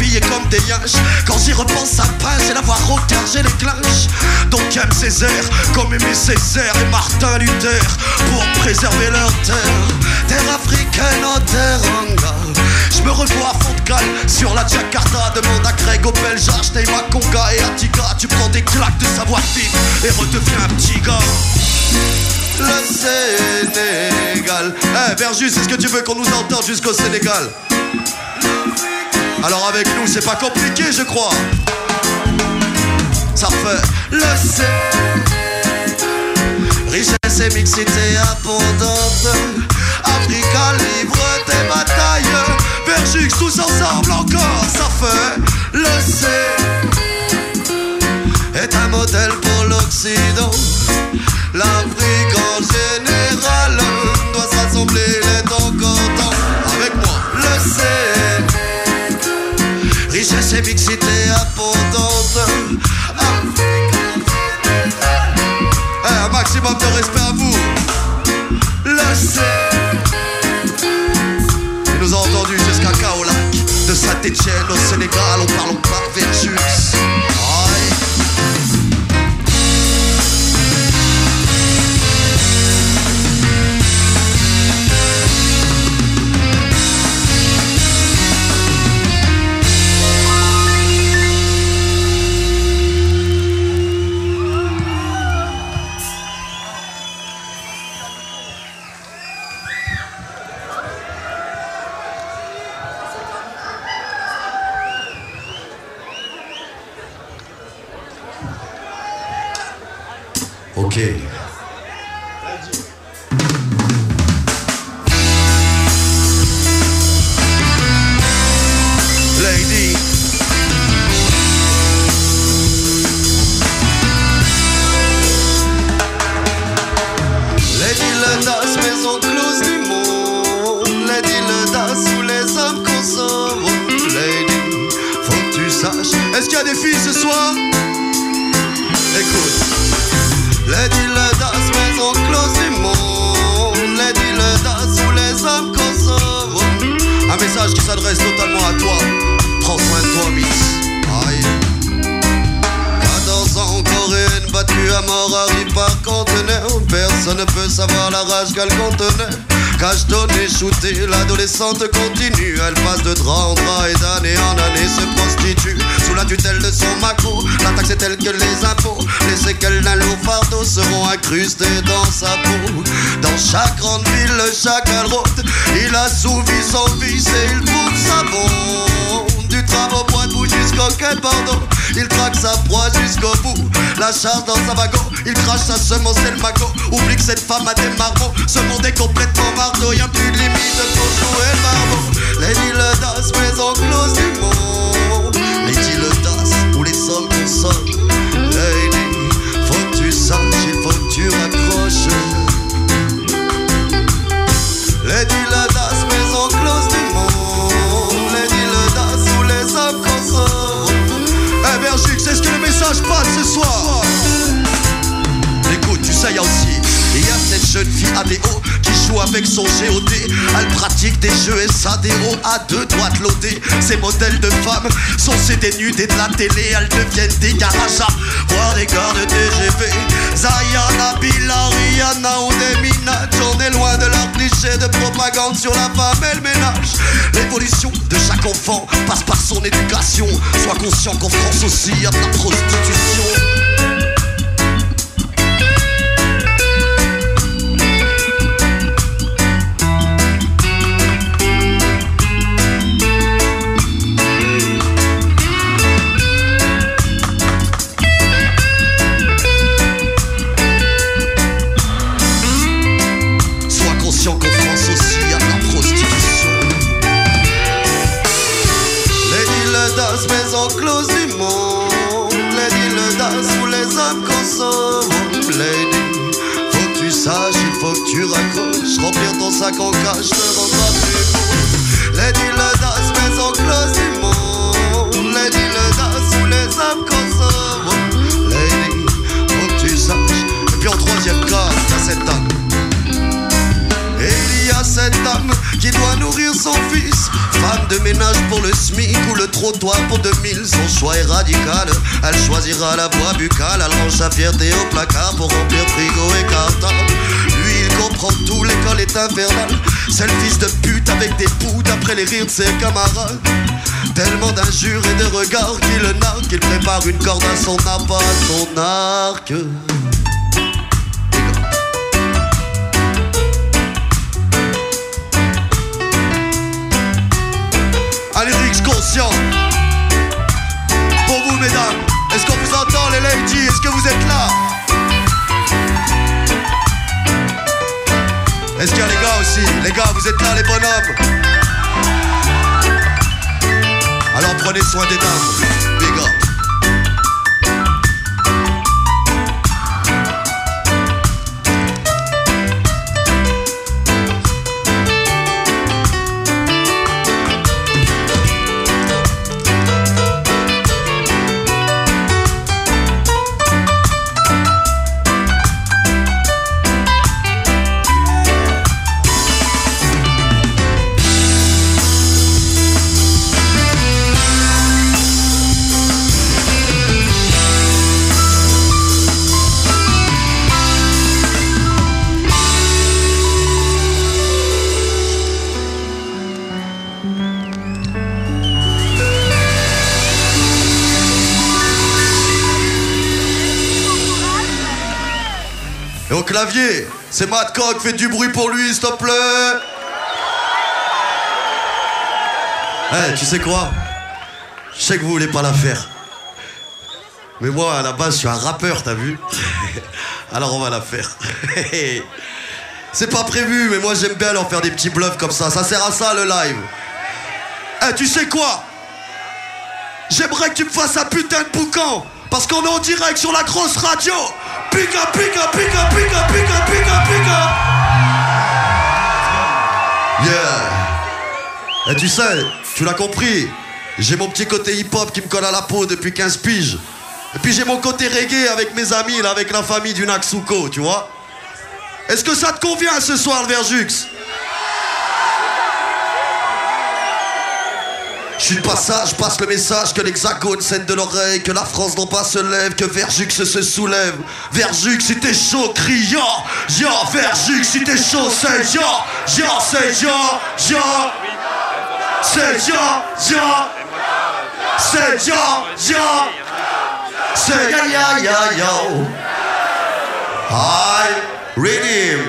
habillés comme des yinches. Quand j'y repense, ça pince et la voix rauque car j'ai les clinches. Donc aime Césaire comme aimait Césaire et Martin Luther pour préserver leur terre. Terre africaine en teranga. Je me revois à fond de cale sur la Jakarta. Demande à Greg au Belge, Acheté Makonga et Attica. Tu prends des claques de savoir-vivre et redeviens un petit gars. Le Sénégal. Eh hey, Verjus, est-ce que tu veux qu'on nous entende jusqu'au Sénégal? Alors avec nous c'est pas compliqué je crois. Ça fait le C. Richesse et mixité abondante. Africa livre tes batailles. Verjux tous ensemble encore. Ça fait le C. Est un modèle pour l'Occident. L'Afrique en général doit s'assembler, il est encore temps. Avec moi, le C. Richesse et mixité abondante. Eh, un maximum de respect à vous. Le C. Il nous a entendus jusqu'à Kaolack. De Saint-Etienne au Sénégal, on parle pas Verjux. Aïe. Ok. Lady. Lady Ledas, maison close du monde. Lady Ledas, où les hommes consomment. Lady, faut que tu saches. Est-ce qu'il y a des filles ce soir? Écoute. Lady Ledas, maison close du monde. Lady Ledas, où les hommes consomment. Un message qui s'adresse totalement à toi. Prends soin de toi, Miss. Aïe. quatorze ans, coréenne battue à mort, arrive par conteneur. Personne ne peut savoir la rage qu'elle contenait. Cache donné, shooté, l'adolescente continue. Elle passe de drap en drap et d'année en année se prostitue. Sous la tutelle de son macro, la taxe est telle que les impôts. Les séquelles d'un lourd fardeau seront incrustées dans sa peau. Dans chaque grande ville, chaque route, il assouvit son vice et il trouve sa bombe. Du tram au point de bout jusqu'au quai de Bordeaux, il traque sa proie jusqu'au bout. La charge dans sa wagon, il crache sa semence et le magot. Oublie que cette femme a des marmots. Ce monde est complètement marteau, y'a plus de limite pour jouer le marmot. Lady Ledas, maison close du monde. Lady Ledas, où les sommes consomment. Lady, faut que tu saches, il faut que tu raccroches. Lady Ledas, maison close du monde. Lady Ledas, où les hommes consomment. Eh Verjux, est-ce que le message passe ce soir? Écoute, tu sais, y'a aussi, il y a cette jeune fille A D O qui joue avec son G O D. Elle pratique des jeux S A D O à deux doigts de l'O D. Ces modèles de femmes sont ces dénudées de la télé. Elles deviennent des garages à voir des gars de T G V. Zayana, Bila, Rihanna ou des Minaj. On est loin de leur cliché de propagande sur la femme et le ménage. L'évolution de chaque enfant passe par son éducation. Sois conscient qu'en France aussi y a de la prostitution. Close du monde. Lady Ledas, où les hommes consomment. Lady, faut que tu saches, il faut que tu raccroches. Remplir ton sac en cash te rendra plus beau. Lady Ledas, maison close du monde. Lady Ledas, où les hommes consomment. Lady, faut que tu saches. Et puis en troisième cas, il y a cette dame. Et il y a cette dame qui doit nourrir son son fils. Femme de ménage pour le SMIC ou le trottoir pour deux mille. Son choix est radical, elle choisira la voie buccale. Elle range sa fierté au placard pour remplir frigo et cartable. Lui il comprend tout, l'école est infernale. C'est le fils de pute avec des poux d'après les rires de ses camarades. Tellement d'injures et de regards qui le narquent qu'il prépare une corde à son appât, à son arc. Allez, Rix, conscient. Pour vous, mesdames, est-ce qu'on vous entend, les ladies? Est-ce que vous êtes là? Est-ce qu'il y a les gars aussi? Les gars, vous êtes là, les bonhommes? Alors prenez soin des dames. Big up. Et au clavier, c'est Matt Cock, faites du bruit pour lui, s'il te plaît. Eh, hey, tu sais quoi? Je sais que vous voulez pas la faire. Mais moi, à la base, je suis un rappeur, t'as vu? Alors on va la faire. C'est pas prévu, mais moi j'aime bien leur faire des petits bluffs comme ça. Ça sert à ça, le live. Eh, hey, tu sais quoi? J'aimerais que tu me fasses un putain de boucan. Parce qu'on est en direct sur la grosse radio. Pica, pica, pica, pica, pica, pica, pica. Yeah. Et tu sais, tu l'as compris, j'ai mon petit côté hip-hop qui me colle à la peau depuis quinze piges. Et puis j'ai mon côté reggae avec mes amis, là, avec la famille du Naxuko, tu vois. Est-ce que ça te convient ce soir, le Verjux? Je suis de passage, passe le message que l'hexagone scène de l'oreille, que la France non pas se lève, que Verjux se soulève. Verjux, si t'es chaud, crie ya, ya. Verjux, si t'es chaud, c'est ya, ya, c'est ya, ya. C'est ya, ya. C'est ya, ya. C'est ya, ya, ya, yo. I read him.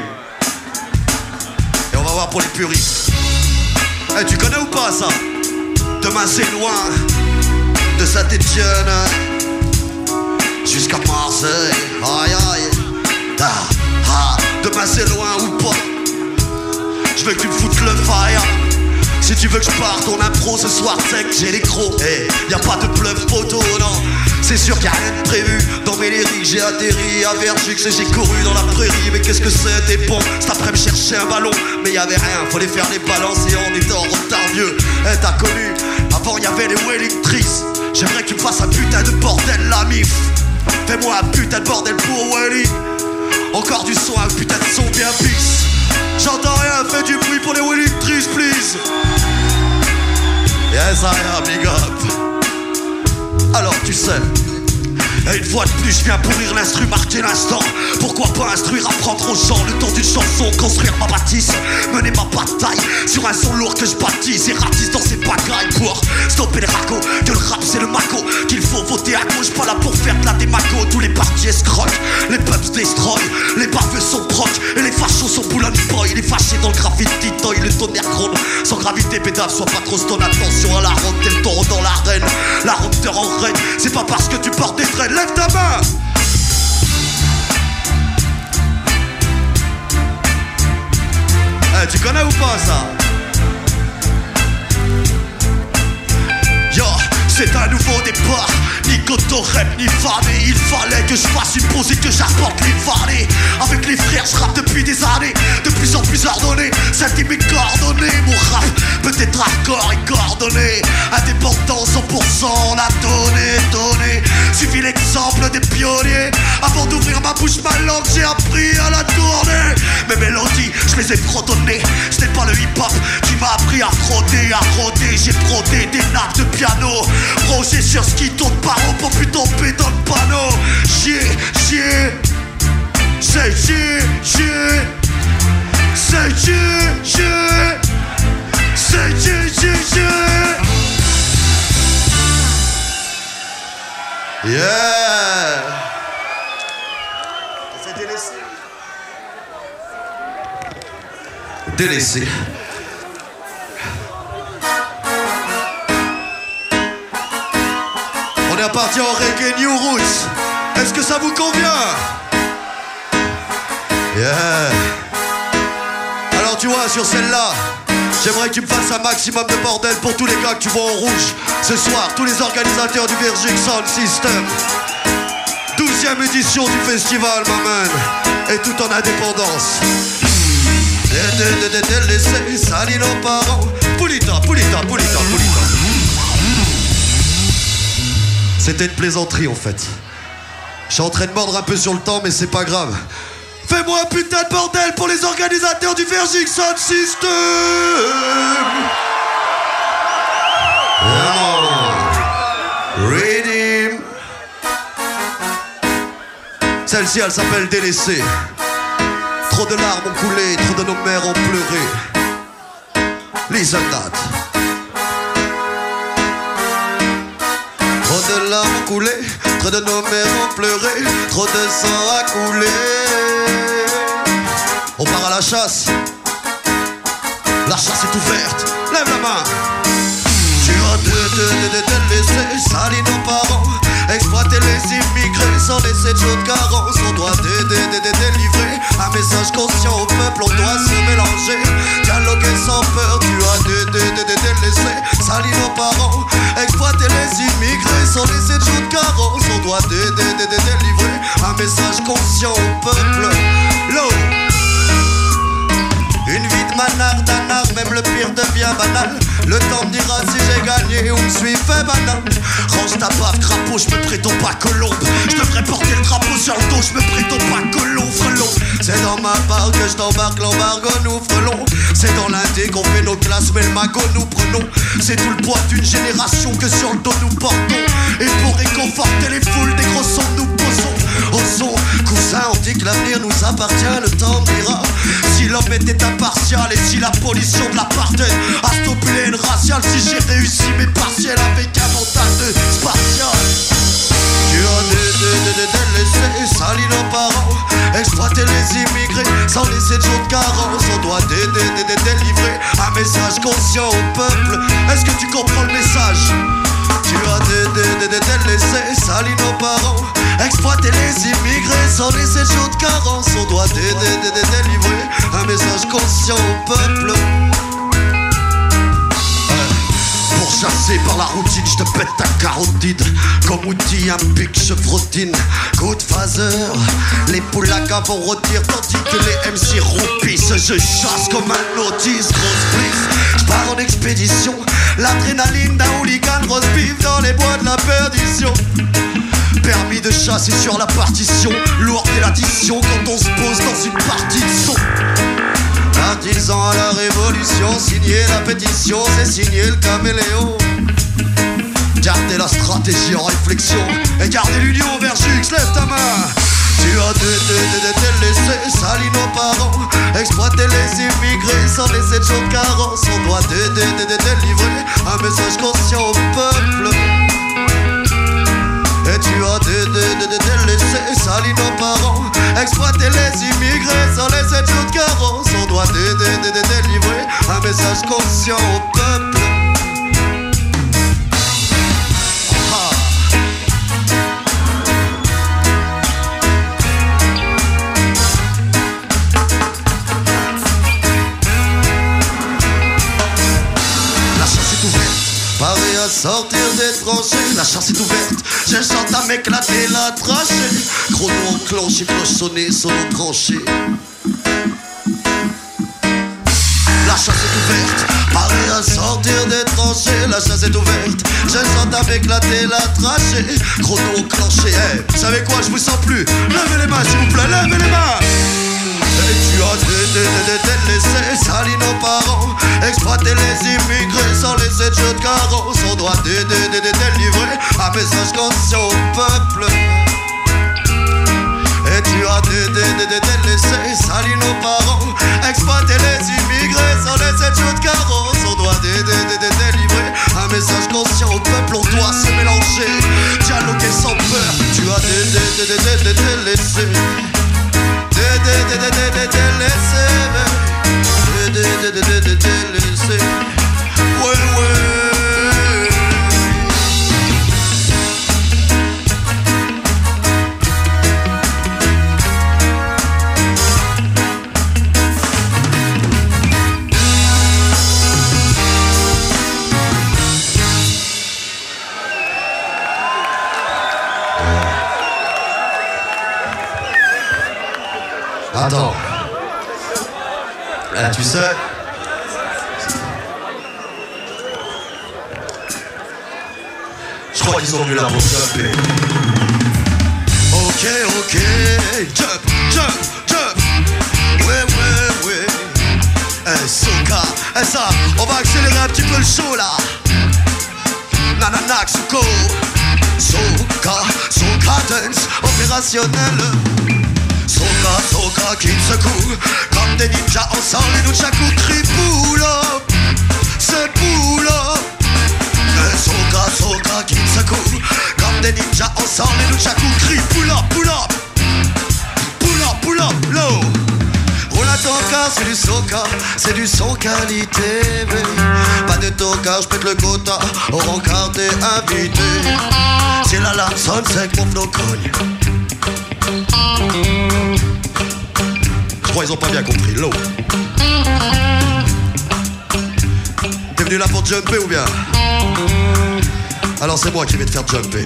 Et on va voir pour les puristes. Eh, hey, tu connais ou pas ça? Demain c'est loin, de Saint-Étienne jusqu'à Marseille. Aïe aïe, ah, ah. Demain c'est loin ou pas? Je veux que tu me foutes le fire. Si tu veux que je parte en impro ce soir, c'est que j'ai les crocs. Hey, y a pas de bluff poteau, non. C'est sûr qu'il y a rien de prévu. Dans mes lyriques j'ai atterri à Verjux et j'ai couru dans la prairie. Mais qu'est-ce que c'était bon? Cet après me chercher un ballon, mais y avait rien, fallait faire les balances et on était en retard vieux. Eh, t'as connu, avant y avait les Welling-trices. J'aimerais que tu me fasses un putain de bordel la mif. Fais-moi un putain de bordel pour Welling. Encore du son, un putain de son bien pisse. J'entends rien, fais du bruit pour les Welling-trices, please. Yes, I am, big up. Alors tu sais, et une fois de plus je viens pourrir l'instru, marquer l'instant. Pourquoi pas instruire, apprendre aux gens le temps d'une chanson, construire ma bâtisse, mener ma bataille sur un son lourd que je baptise et ratisse dans ces pagailles pour stopper les racots. Que le rap c'est le maco, qu'il faut voter à gauche, pas là pour faire de la démaco. Tous les partis escroquent, les pubs destroy, les baveux sont proc et les fachos sont Boulogne boy. Les fâchés dans le graffiti toy, le tonnerre gronde. Sans gravité pédale, sois pas trop stone, attention à la ronde, t'es le taureau dans l'arène. La ronde te rend reine, c'est pas parce que tu portes des traînes. Lève ta main. Eh, tu connais ou pas ça? Yo, c'est un nouveau départ. Nico Cotorep ni fané. Il fallait que je fasse une pause et que j'apporte les vallées. Avec les frères je rappe depuis des années, de plus en plus ordonné. Ça dit mes coordonnées, mon rap peut-être hardcore et coordonné. Indépendant cent pour cent, la donnée, donnée. Suivi l'exemple des pionniers. Avant d'ouvrir ma bouche, ma langue, j'ai appris à la tourner. Mes mélodies, je les ai fredonnées. Ce n'est pas le hip-hop qui m'a appris à frotter, à rôder. J'ai brodé des nappes de piano, brosé sur ce qui tourne par haut pour plus tomber dans le panneau. J'ai, j'ai, c'est j'ai, j'ai, c'est j'ai, j'ai, c'est j'ai, j'ai, j'ai. Yeah. C'est délaissé. Délaissé. On est parti en reggae New Roots. Est-ce que ça vous convient? Yeah. Alors tu vois, sur celle-là, j'aimerais que tu me fasses un maximum de bordel pour tous les gars que tu vois en rouge. Ce soir, tous les organisateurs du Virgin Sound System. douzième édition du festival, ma man. Et tout en indépendance. Délaissé, sali nos parents. Pulita, pulita, pulita, pulita. C'était une plaisanterie en fait. Je suis en train de mordre un peu sur le temps, mais c'est pas grave. Fais-moi un putain de bordel pour les organisateurs du Virgin Sound System. Oh. Redeem. Celle-ci, elle s'appelle Délaissé. Trop de larmes ont coulé, trop de nos mères ont pleuré. Listen that. Trop de larmes ont coulé, trop de nos mères ont pleuré, trop de sang a coulé. On part à la chasse. La chasse est ouverte. Lève la main. Tu as de, de, de, de, de laisser salir nos parents, exploiter les immigrés sans laisser de jours de carence. On doit dé, dé, dé, dé, délivrer un message conscient au peuple. On doit se mélanger, dialoguer sans peur. Tu as dé, dé, dé, dé, dé, laisser salir nos parents, exploiter les immigrés sans laisser de jours de carence. On doit dé, dé, dé, dé, délivrer un message conscient au peuple. L'eau. Une vie de manard, d'anard, même le pire devient banal. Le temps me dira si j'ai gagné ou me suis fait banal. Range ta baffe, crapaud, je me prétends pas colombe. Je devrais porter le drapeau sur le dos, je me prétends pas colon, frelon. C'est dans ma barque que je t'embarque, l'embargo nous frelons. C'est dans l'indé qu'on fait nos classes, mais le magot nous prenons. C'est tout le poids d'une génération que sur le dos nous portons. Et pour réconforter les foules, des gros sons nous posons. Osons, cousin, on dit que l'avenir nous appartient, le temps me dira si l'homme était impartial et si la pollution de l'apartheid a stoppé les haines raciales. Si j'ai réussi mes partiels avec un mental de spatial. Tu as des, des, des, des, des laissés salir nos parents, exploiter les immigrés sans laisser de jours de carence. On doit des, des, des, des, délivrer un message conscient au peuple. Est-ce que tu comprends le message? Tu as des, des, des, des, des laissés salir nos parents, exploiter les immigrés sans laisser de jours de carence. On doit des, des, des, des, délivrer un message conscient au peuple. Chassé par la routine, je te pète ta carotide. Comme outil, un pic chevrotine. Coup de phaser, les poulakas vont rôtir tandis que les M C roupissent. Je chasse comme un notice, grosse prise. Je pars en expédition, l'adrénaline d'un hooligan, grosse bif dans les bois de la perdition. Permis de chasser sur la partition, lourde est l'addition quand on se pose dans une partie de son. Artisans à la révolution, signer la pétition, c'est signer le caméléon. Gardez la stratégie en réflexion et gardez l'union vers Jux, lève ta main. Tu as de, de, de, de, de laisser salir nos parents, exploiter les immigrés sans laisser de jours de carence. On doit de, de, de, de, délivrer un message conscient au peuple. Et tu as de, de, de, de, de laisser salir nos parents, exploiter les immigrés sans laisser de jours de carence. On doit de, de, de, de, délivrer un message conscient au peuple. Ah. La chasse est ouverte, par paré à sortir des tranchées. La chasse est ouverte, je chante à m'éclater la trachée. Chrono enclenché, cloche sonnée, solo tranché. La chasse est ouverte, paré à sortir des tranchées. La chasse est ouverte, je chante à m'éclater la trachée. Chrono enclenché, hey, vous savez quoi, je vous sens plus. Levez les mains s'il vous plaît, levez les mains. Et tu as délaissé, sali nos parents, exploiter les immigrés sans laisser de jeu de carence. On doit délivrer un message conscient au peuple. Et tu as délaissé, sali nos parents, exploiter les immigrés sans laisser de jeu de carence. On doit délivrer un message conscient au peuple. On doit se mélanger, dialoguer sans peur. Tu as délaissé. Ouais, ouais. Attends. Ah, tu sais. Je crois qu'ils ont vu la pour jumper. Ok, ok. Jump, jump, jump. Ouais, ouais, ouais. Eh, Soka. Eh, ça, on va accélérer un petit peu le show là. Nananak, Suko. Soka, Soka dance opérationnel. Soka, Soka qui secoue comme des ninjas ensemble. Les nunchaku crient pull up, c'est pull up. Soka, Soka qui secoue comme des ninjas ensemble. Les nunchaku crient pull up, pull up, pull up, pull up, low. Roule à ton car, c'est du Soka, c'est du son qualité. Pas de toka, j'pète le quota, au rencard t'es invité. Si l'alarme sonne, c'est que mon flow cogne. Je crois qu'ils ont pas bien compris, l'eau. T'es venu là pour jumper ou bien? Alors c'est moi qui vais te faire jumper.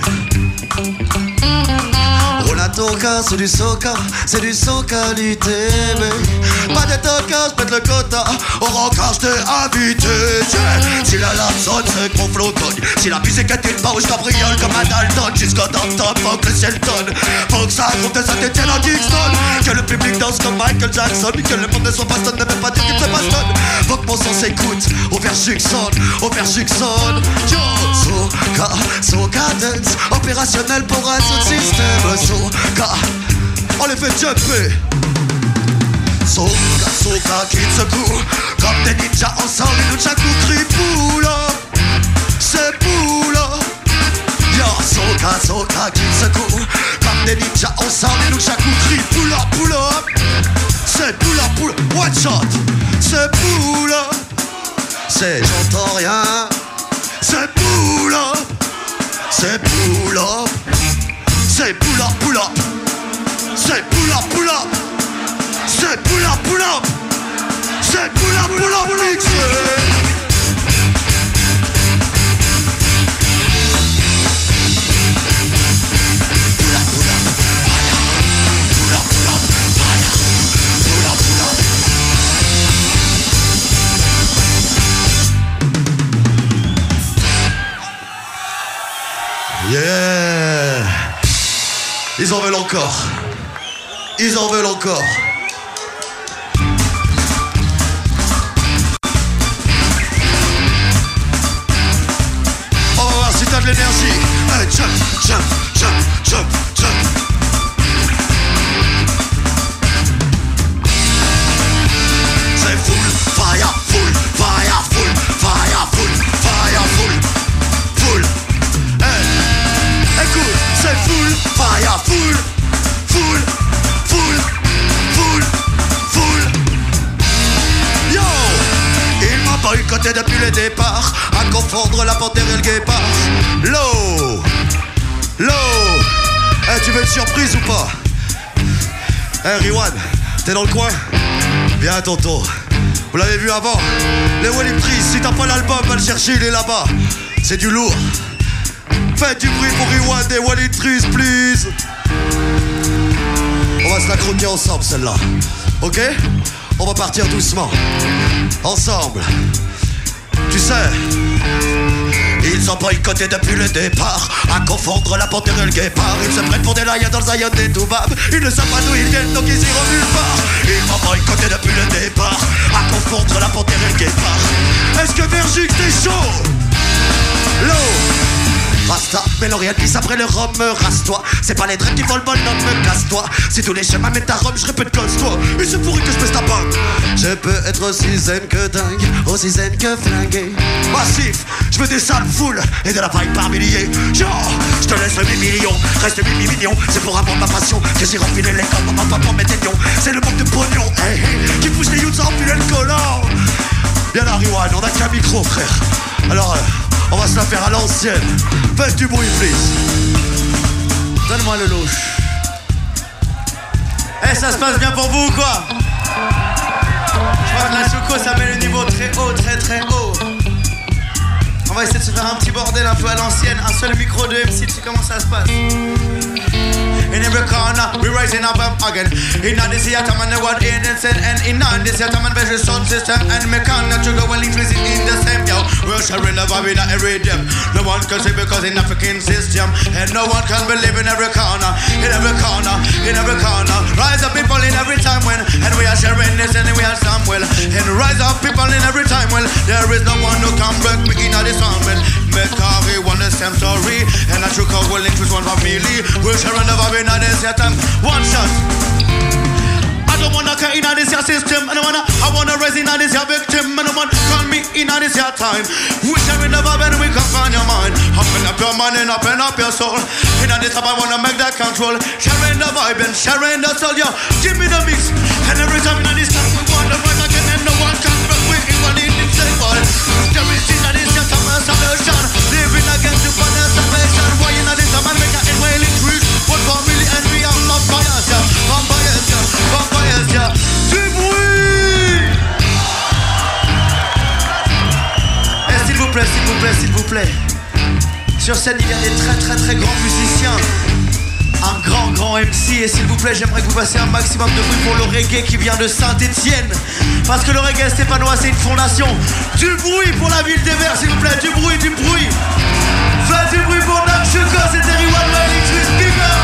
Roule à ton cas, c'est du soca, c'est du son qualité. Mais pas de toca, j'pète le quota, au rencard j't'ai invité. Yeah. Si la lame sonne, c'est que mon flow cogne. Si la musique est une barre, j'cabriole comme un Dalton. Jusqu'au top, faut que le ciel tonne. Faut que ça groupe de Saint-Etienne en Kingston. Que le public danse comme Michael Jackson. Que le monde ne soit pas stone, ne veut pas dire qu'il se passe stone. Faut que mon son s'écoute, au verge sonne, au verge sonne. Yo, soca, soca dance, opérationnel pour un sound système. Soca, on les fait jumper. Soca, soca qui secoue comme des ninjas ensemble. Les nunchaku crient pull up, c'est pull up. Yo, soca, soca qui secoue comme des ninjas ensemble. Les nunchaku crient pull up, pull up. C'est pull up, pull up, one shot. C'est pull up, c'est j'entends rien. C'est pull up, c'est pull up. C'est pull up, pull up. C'est pull up, pull up. C'est pull up, pull up. C'est pull up, pull up, mixé. Pull up, pull up, fire. Pull up, pull up, fire. Pull up, pull up. Yeah. Ils en veulent encore. Ils en veulent encore. On va voir si t'as de l'énergie. Allez, jump, jump, jump, jump, jump. C'est full, fire, full, fire, full, fire, full, fire, full, full. Hey, écoute, c'est full, fire, full, full, full, full, full. Yo, il m'a boycotté depuis le départ, à confondre la panthère et le guépard. Low, low. Eh, tu veux une surprise ou pas? Eh, Riwan, t'es dans le coin? Viens à ton tour. Vous l'avez vu avant? Les Welling Trees, si t'as pas l'album, va le chercher, il est là-bas. c'est du lourd. Faites du bruit pour Riwan et Walid Triz, please. On va se la croquer ensemble celle-là. Ok? On va partir doucement. Ensemble. Tu sais, ils ont boycotté depuis le départ, à confondre la panthère et le guépard. Ils se prennent pour des lions dans le Zion des Toubab. Ils ne savent pas d'où ils viennent, donc ils iront nulle part. Ils m'ont boycotté depuis le départ, à confondre la panthère et le guépard. Est-ce que Verjux t'es chaud? L'eau Rasta, mais l'Orient pisse après le rhum, rase-toi. C'est pas les dreads qui volent bol, non, me casse-toi. Si tous les chemins mettent à Rome, je répète cause-toi. Il se pourrait que je pèse ta pomme. Je peux être aussi zen que dingue, aussi zen que flingué. Massif, je veux des sales foules et de la paille par milliers. Genre, je te laisse huit millions, reste huit millions. C'est pour avoir ma passion que j'ai refilé les codes. Maman, papa, mes ténions. C'est le manque de pognon, hey, hey, qui pousse les youths à enfiler le collant. Bien la Riwan, on a qu'un micro, frère. Alors, euh, on va se la faire à l'ancienne. Faites du bruit, please. Donne-moi le louche. Eh, hey, ça se passe bien pour vous ou quoi? Je vois que la choco, ça met le niveau très haut, très très haut. On va essayer de se faire un petit bordel un peu à l'ancienne. Un seul micro de M C, tu sais comment ça se passe. In every corner, we rising up again. In this theater, man, the word innocent. And in this theater, man, there's a sound system. And me can't sugar well increasing in the same, yo. We're sharing the vibe in every dem. No one can say because in African system. And no one can believe in every corner. In every corner, in every corner. Rise up people in every time when. And we are sharing this and we are Samuel. And rise up people in every time when. There is no one who can break me in this moment. Make carry one the same story. And I took a well increase one family. We're sharing the vibe in this here time. One shot. I don't wanna cut in this here system. I don't wanna, I wanna rise in this here victim. I don't wanna call me in this here time. We sharing the vibe and we can find your mind. Open up your mind and open up your soul. In this time I wanna make that control. Sharing the vibe and sharing the soul. Yo, give me the mix. And every time in this time we wanna rise again and no one can break. We even in the same world. There is in this here time a solution. Living against the fun and salvation. Why in this time I make it well increase. One family and we are vampires, yeah. Vampires, yeah. Vampires, yeah. Du bruit. Eh, s'il vous plaît, s'il vous plaît, s'il vous plaît. Sur scène, il y a des très très très grands musiciens. Un grand grand M C. Et s'il vous plaît, j'aimerais que vous passiez un maximum de bruit pour le reggae qui vient de Saint-Étienne. Parce que le reggae stéphanois, c'est une fondation. Du bruit pour la ville des Verts, s'il vous plaît. Du bruit, du bruit. Faites du bruit pour Nam Chuko, c'était Riwan Electric Speaker.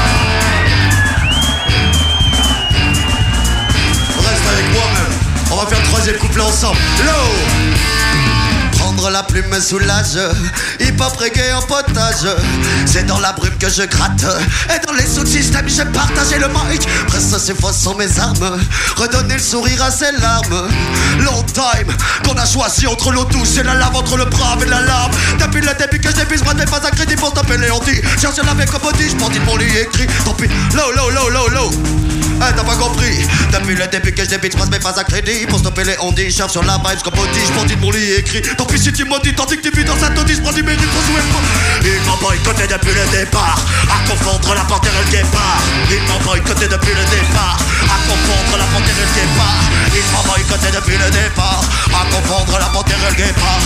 Reste avec moi-même. On va faire le troisième couplet ensemble. Low. Prendre la plume soulage, hip-hop reggae en potage. C'est dans la brume que je gratte. Et dans les sous-systèmes j'ai partagé le mic. Presque ces fois sont mes armes. Redonner le sourire à ses larmes. Long time qu'on a choisi entre l'eau douce et la lave, entre le brave et la larme. Depuis le début que je débuse, moi t'es pas un crédit pour stopper les hantis. Cherche l'avait comme on dit, je m'en dis pour lui écrit. Tant pis, low, low, low, low, low. Eh, t'as pas compris. Depuis le début que je débite, je passe pas à crédit. Pour stopper les ondis, cherche sur la vibe, comme on dit, je m'en dis pour lui écrit. Tant pis si tu maudis, tandis que tu vis dans sa taudis, je prends du mérite pour jouer le. Ils m'ont boycotté depuis le départ, à confondre la panthère et le guépard. Ils m'ont boycotté depuis le départ, à confondre la panthère et le guépard. Ils m'ont boycotté depuis le départ, à confondre la panthère et le guépard.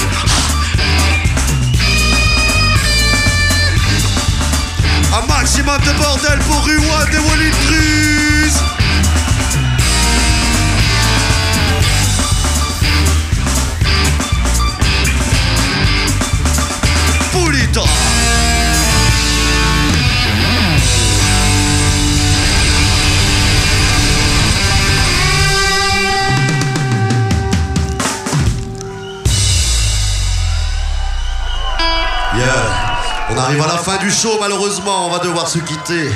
Un maximum de bordel pour Riwan et Walid Triz. Pulita. Yeah. On arrive à la fin du show, malheureusement, on va devoir se quitter.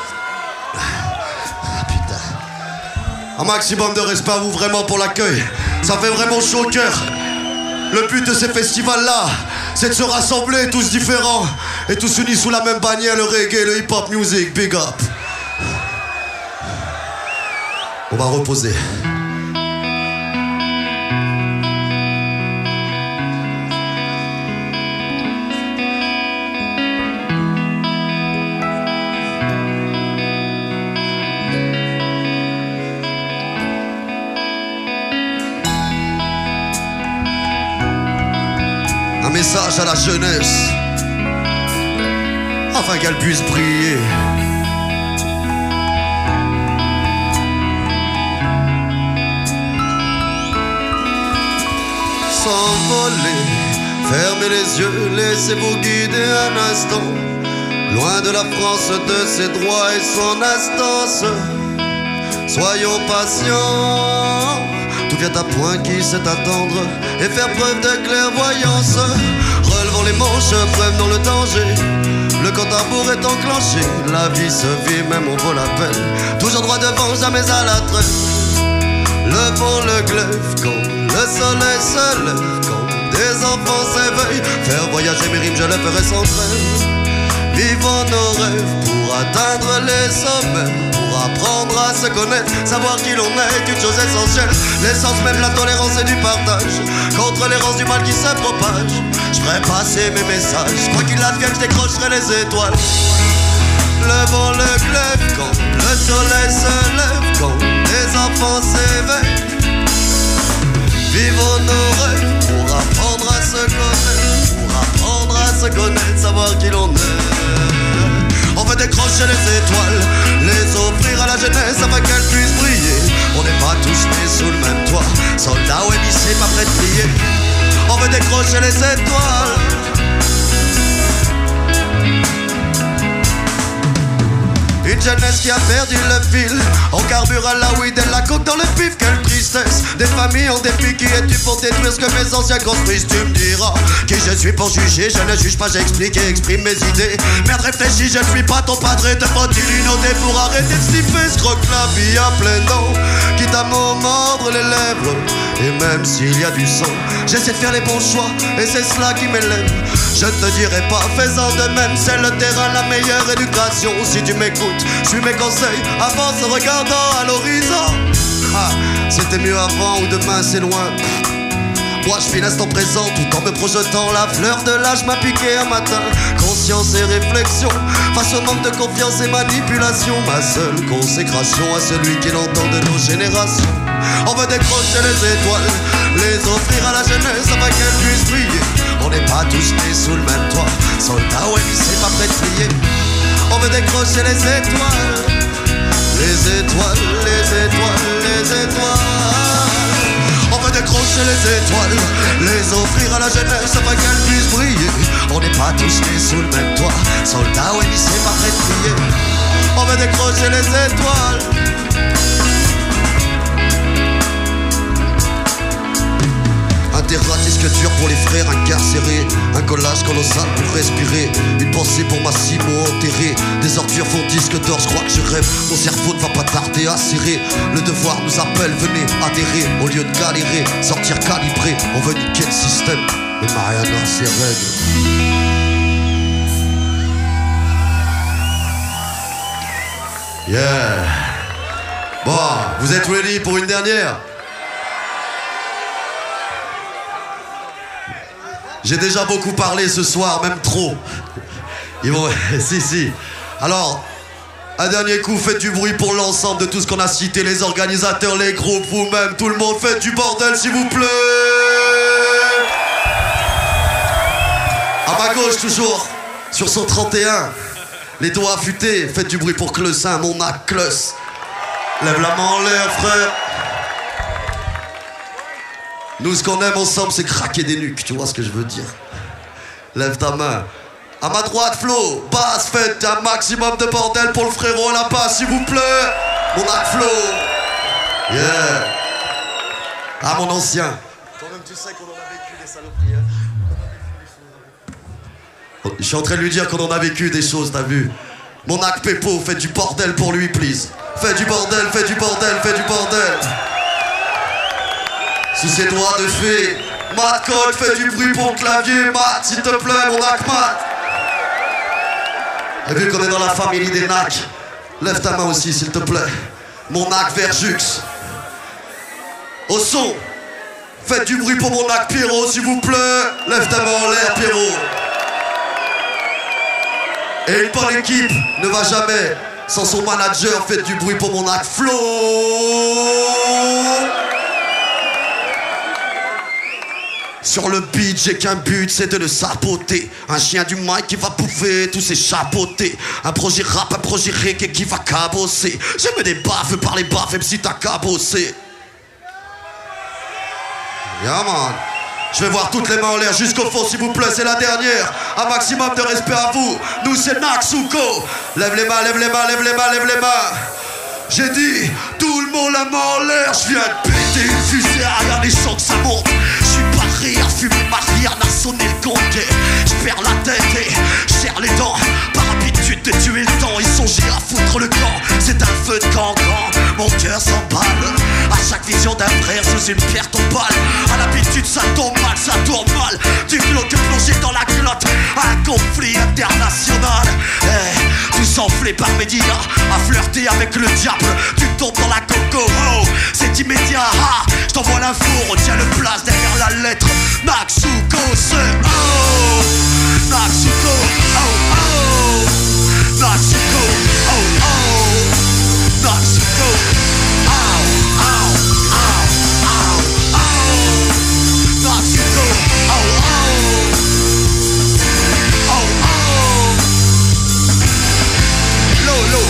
Ah, putain. Un maximum de respect à vous vraiment pour l'accueil. Ça fait vraiment chaud au cœur. Le but de ces festivals-là, c'est de se rassembler tous différents et tous unis sous la même bannière, le reggae, le hip-hop music, big up. On va reposer. Message à la jeunesse, afin qu'elle puisse briller. S'envoler, fermez les yeux, laissez-vous guider un instant, loin de la France, de ses droits et son instance. Soyons patients, tout vient à point qui sait attendre, et faire preuve de clairvoyance. Relevons les manches, prévenons le danger, le compte à rebours est enclenché. La vie se vit, même on vaut la peine, toujours droit devant, jamais à la traîne. Levons le glaive quand le soleil se lève, quand des enfants s'éveillent. Faire voyager mes rimes, je le ferai sans trêve. Vivons nos rêves pour atteindre les sommets, pour apprendre à se connaître, savoir qui l'on est, une chose essentielle. L'essence même, la tolérance et du partage, contre l'errance du mal qui se propage. Je ferai passer mes messages, quoi qu'il advienne, je décrocherai les étoiles. Levons le glaive quand le soleil se lève, quand les enfants s'éveillent. Vivons nos rêves pour apprendre à se connaître, pour apprendre à se connaître, savoir qui l'on est. On veut décrocher les étoiles, les offrir à la jeunesse afin qu'elle puisse briller. On n'est pas tous nés sous le même toit, soldats ou émissés, pas prêts de plier. On veut décrocher les étoiles. Une jeunesse qui a perdu le fil, on carbure à la weed et la coke dans le pif. Quelle tristesse, des familles en dépit. Qui es-tu pour détruire ce que mes anciens construisent? Tu me diras qui je suis pour juger. Je ne juge pas, j'explique et exprime mes idées. Merde, réfléchis, je ne suis pas ton padré. Te faut-il une O D pour arrêter de sniffer? Je croque la vie à plein dents, quitte à m'en mordre les lèvres. Et même s'il y a du sang, j'essaie de faire les bons choix et c'est cela qui m'élève. Je ne te dirai pas, fais-en de même, c'est le terrain, la meilleure éducation. Si tu m'écoutes, suis mes conseils, avance en regardant à l'horizon. Ah, c'était mieux avant ou demain c'est loin. Moi je vis l'instant présent tout en me projetant. La fleur de l'âge m'a piqué un matin. Conscience et réflexion face au manque de confiance et manipulation. Ma seule consécration à celui qui l'entend de nos générations. On veut décrocher les étoiles, les offrir à la jeunesse afin qu'elle puisse briller. On n'est pas tous nés sous le même toit, soldats ou émissés, pas prêts de plier. On veut décrocher les étoiles, les étoiles, les étoiles, les étoiles. On veut décrocher les étoiles, les offrir à la jeunesse afin qu'elle puisse briller. On n'est pas tous nés sous le même toit, soldats ou émissés, pas prêts de plier. On veut décrocher les étoiles. Un terrain disque dur pour les frères incarcérés, un collage colossal pour respirer, une pensée pour Massimo enterré. Des ordures font disque d'or, je crois que je rêve. Mon cerveau ne va pas tarder à serrer. Le devoir nous appelle, venez adhérer. Au lieu de galérer, sortir calibré. On veut niquer le système, mais Mariana c'est règles. Yeah. Bon, vous êtes ready pour une dernière? J'ai déjà beaucoup parlé ce soir, même trop. Ils vont... si, si. Alors, un dernier coup, faites du bruit pour l'ensemble de tout ce qu'on a cité. Les organisateurs, les groupes, vous-même, tout le monde. Faites du bordel, s'il vous plaît. À ma gauche, toujours, sur son trente et un. Les doigts affûtés. Faites du bruit pour Cleusin, mon Mac Cleus. Lève la main en l'air, frère. Nous, ce qu'on aime ensemble, c'est craquer des nuques, tu vois ce que je veux dire. Lève ta main. À ma droite, Flo, basse, faites un maximum de bordel pour le frérot à la basse, s'il vous plaît. Mon Mac Flo. Yeah. Ah, mon ancien. Toi-même, tu sais qu'on en a vécu des saloperies, hein. Je suis en train de lui dire qu'on en a vécu des choses, t'as vu. Mon Mac Pépo, faites du bordel pour lui, please. Fais du bordel, fais du bordel, fais du bordel. Sous ses doigts de fée, Matt Cole fait du bruit pour le clavier. Matt, s'il te plaît, mon Mac Matt. Et vu qu'on est dans la famille des N A C, lève ta main aussi, s'il te plaît. Mon Nac Verjux. Au son, faites du bruit pour mon Nac Pierrot, s'il vous plaît. Lève ta main en l'air, Pierrot. Et une bonne équipe ne va jamais sans son manager. Faites du bruit pour mon Nac Flo. Sur le beat, j'ai qu'un but, c'est de le saboter. Un chien du mic qui va bouffer tous ses chapeautés. Un projet rap, un projet reggae qui va cabosser. Je mets des baffes par les baffes, même si t'as cabossé. Yeah man. Je vais voir toutes les mains en l'air jusqu'au fond s'il vous plaît, c'est la dernière. Un maximum de respect à vous. Nous c'est Naxuko. Lève les mains, lève les mains, lève les mains, lève les mains. J'ai dit, tout le monde la main en l'air. Je viens de péter une fusée, regarde les chants que ça monte. Je suis paré à fumer ma rière, à sonner le conquet. Je perds la tête et je serre les dents. Par habitude de tuer le temps et songer à foutre le camp. C'est un feu de cancan, mon cœur s'emballe. À chaque vision d'un frère sous une pierre tombale. À l'habitude ça tombe mal, ça tourne mal. Du glauque plongé dans la glotte. À un conflit international. Eh, tous enflés par médias. À flirter avec le diable. Tu tombes dans la coco, oh, c'est immédiat. Ah, je t'envoie l'info, retiens le place derrière la lettre. Naxuko, c'est oh. Naxuko, oh oh. Naxuko, oh oh. Naxuko, oh oh, oh oh, oh. Naxuko, oh oh. Oh oh. Lolo.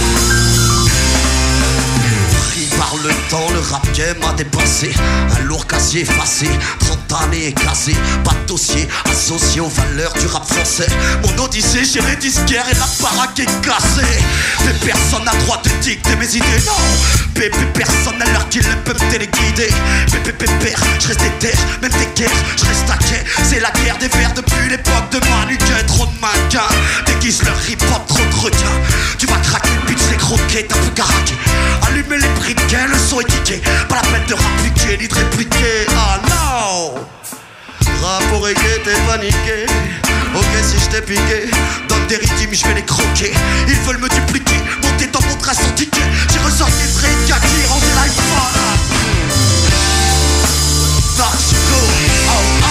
Par le temps, le rap game a dépassé. Un lourd casier effacé, trente années casé. Pas de dossier associé aux valeurs du rap français. Mon odyssée chez les disquaires et la baraque est cassée. Mais personne n'a droit de dicter mes idées, non. Pépé, personne n'a l'heure qu'il peut me téléguider. Pépé, pépère, je reste déter, même des guerres, je reste à quai. C'est la guerre des vers depuis l'époque de Manuquet. Trop de mannequins déguisent leur hip-hop, trop de requins. Tu vas craquer le but, les croquettes, t'as peu caraqué. Allumer les briquets, le son est tiqué. Pas la peine de rappliquer ni de répliquer. Ah non. Rap au reggae, t'es paniqué. Ok si je t'ai piqué. Donne des rythmes, je vais les croquer. Ils veulent me dupliquer, monter dans mon train sans ticket. J'ai ressorti le vrai kaki, rendu l'iPhone. Naxuko, oh oh.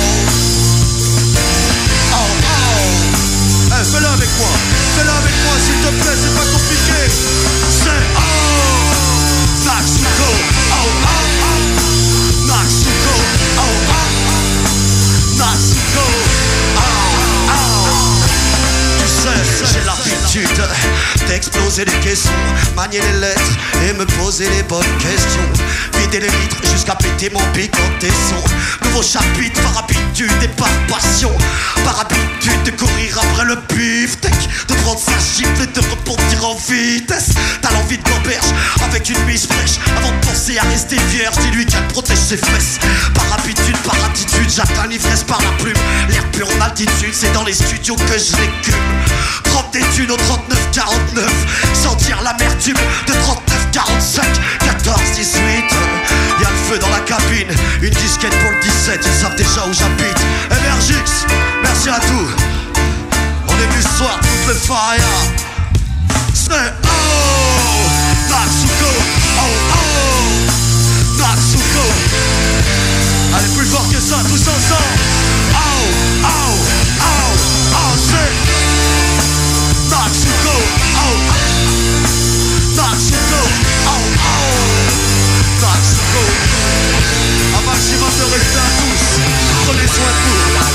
Oh oh. Eh, fais-le avec moi. Fais-le avec moi s'il te plaît, c'est pas compliqué. C'est oh. Naxuko, oh oh oh. Naxuko, oh oh. Naxuko, oh oh. Tu sais, j'ai l'habitude d'exploser les caissons, manier les lettres et me poser les bonnes questions. Vider les litres jusqu'à péter mon pic en tesson. Nouveau chapitre par habitude et par passion. Par habitude de courir après le beefsteak, de prendre sa gifle et de rebondir en vitesse. T'as l'envie de l'auberge avec une mise fraîche. Avant de penser à rester vierge, dis-lui qu'elle protège ses fesses. Par habitude, par attitude, j'atteins l'ivresse par la plume. L'air pur en altitude, c'est dans les studios que je l'écume. Prendre des thunes au trente-neuf quarante-neuf, sentir l'amertume de trente-neuf quarante-cinq, quatorze dix-huit. Y'a le feu dans la cabine, une disquette pour le dix-sept, ils savent déjà où j'habite. Emergix, merci à tous. On est venu ce soir, toute le fire. C'est oh, Naxuko, oh oh, Naxuko. Allez, plus fort que ça, tous ensemble. Oh, oh, oh, oh, c'est Naxuko, oh oh, Naxuko, oh oh, Naxuko. Un maximum de respect à tous. Prenez soin de vous.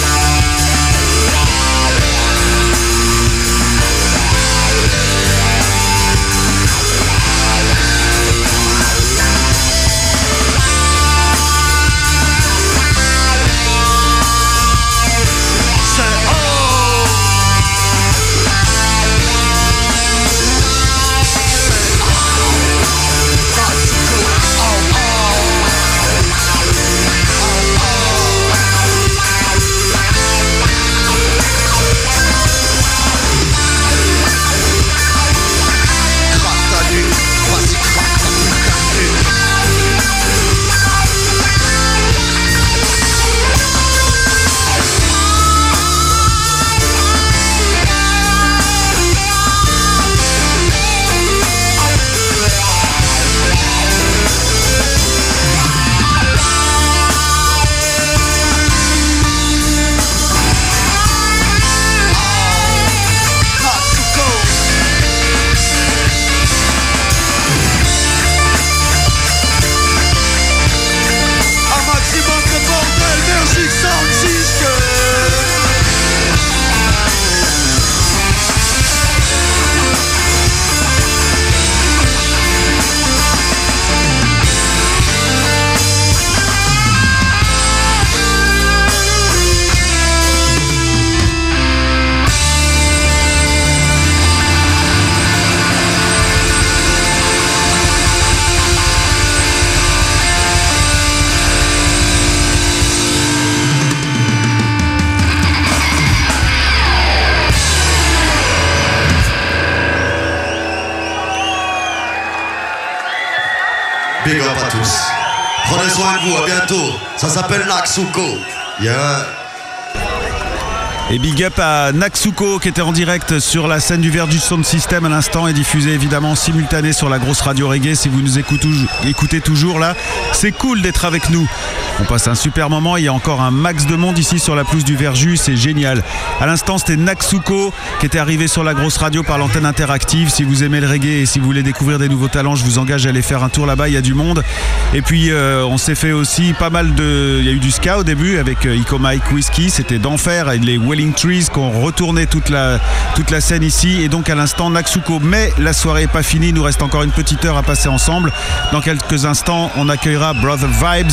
tous. Prenez soin de vous, à bientôt. Ça s'appelle Naksuko. Yeah. Et big up à Naksuko qui était en direct sur la scène du Verjus Sound System à l'instant et diffusé évidemment en simultané sur la grosse radio reggae. Si vous nous écoutez, écoutez toujours là, c'est cool d'être avec nous. On passe un super moment, il y a encore un max de monde ici sur la pelouse du Verjus, c'est génial. À l'instant c'était Naksuko qui était arrivé sur la grosse radio par l'antenne interactive. Si vous aimez le reggae et si vous voulez découvrir des nouveaux talents, je vous engage à aller faire un tour là-bas, il y a du monde. Et puis euh, on s'est fait aussi pas mal de... Il y a eu du ska au début avec euh, Ico Mike Whiskey, c'était d'enfer, et les Welling Trees qui ont retourné toute la, toute la scène ici. Et donc à l'instant Naksuko. Mais la soirée n'est pas finie, il nous reste encore une petite heure à passer ensemble. Dans quelques instants on accueillera Brother Vibes.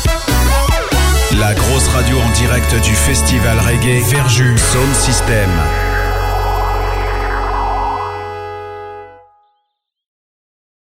La grosse radio en direct du festival reggae Verjus Sound System.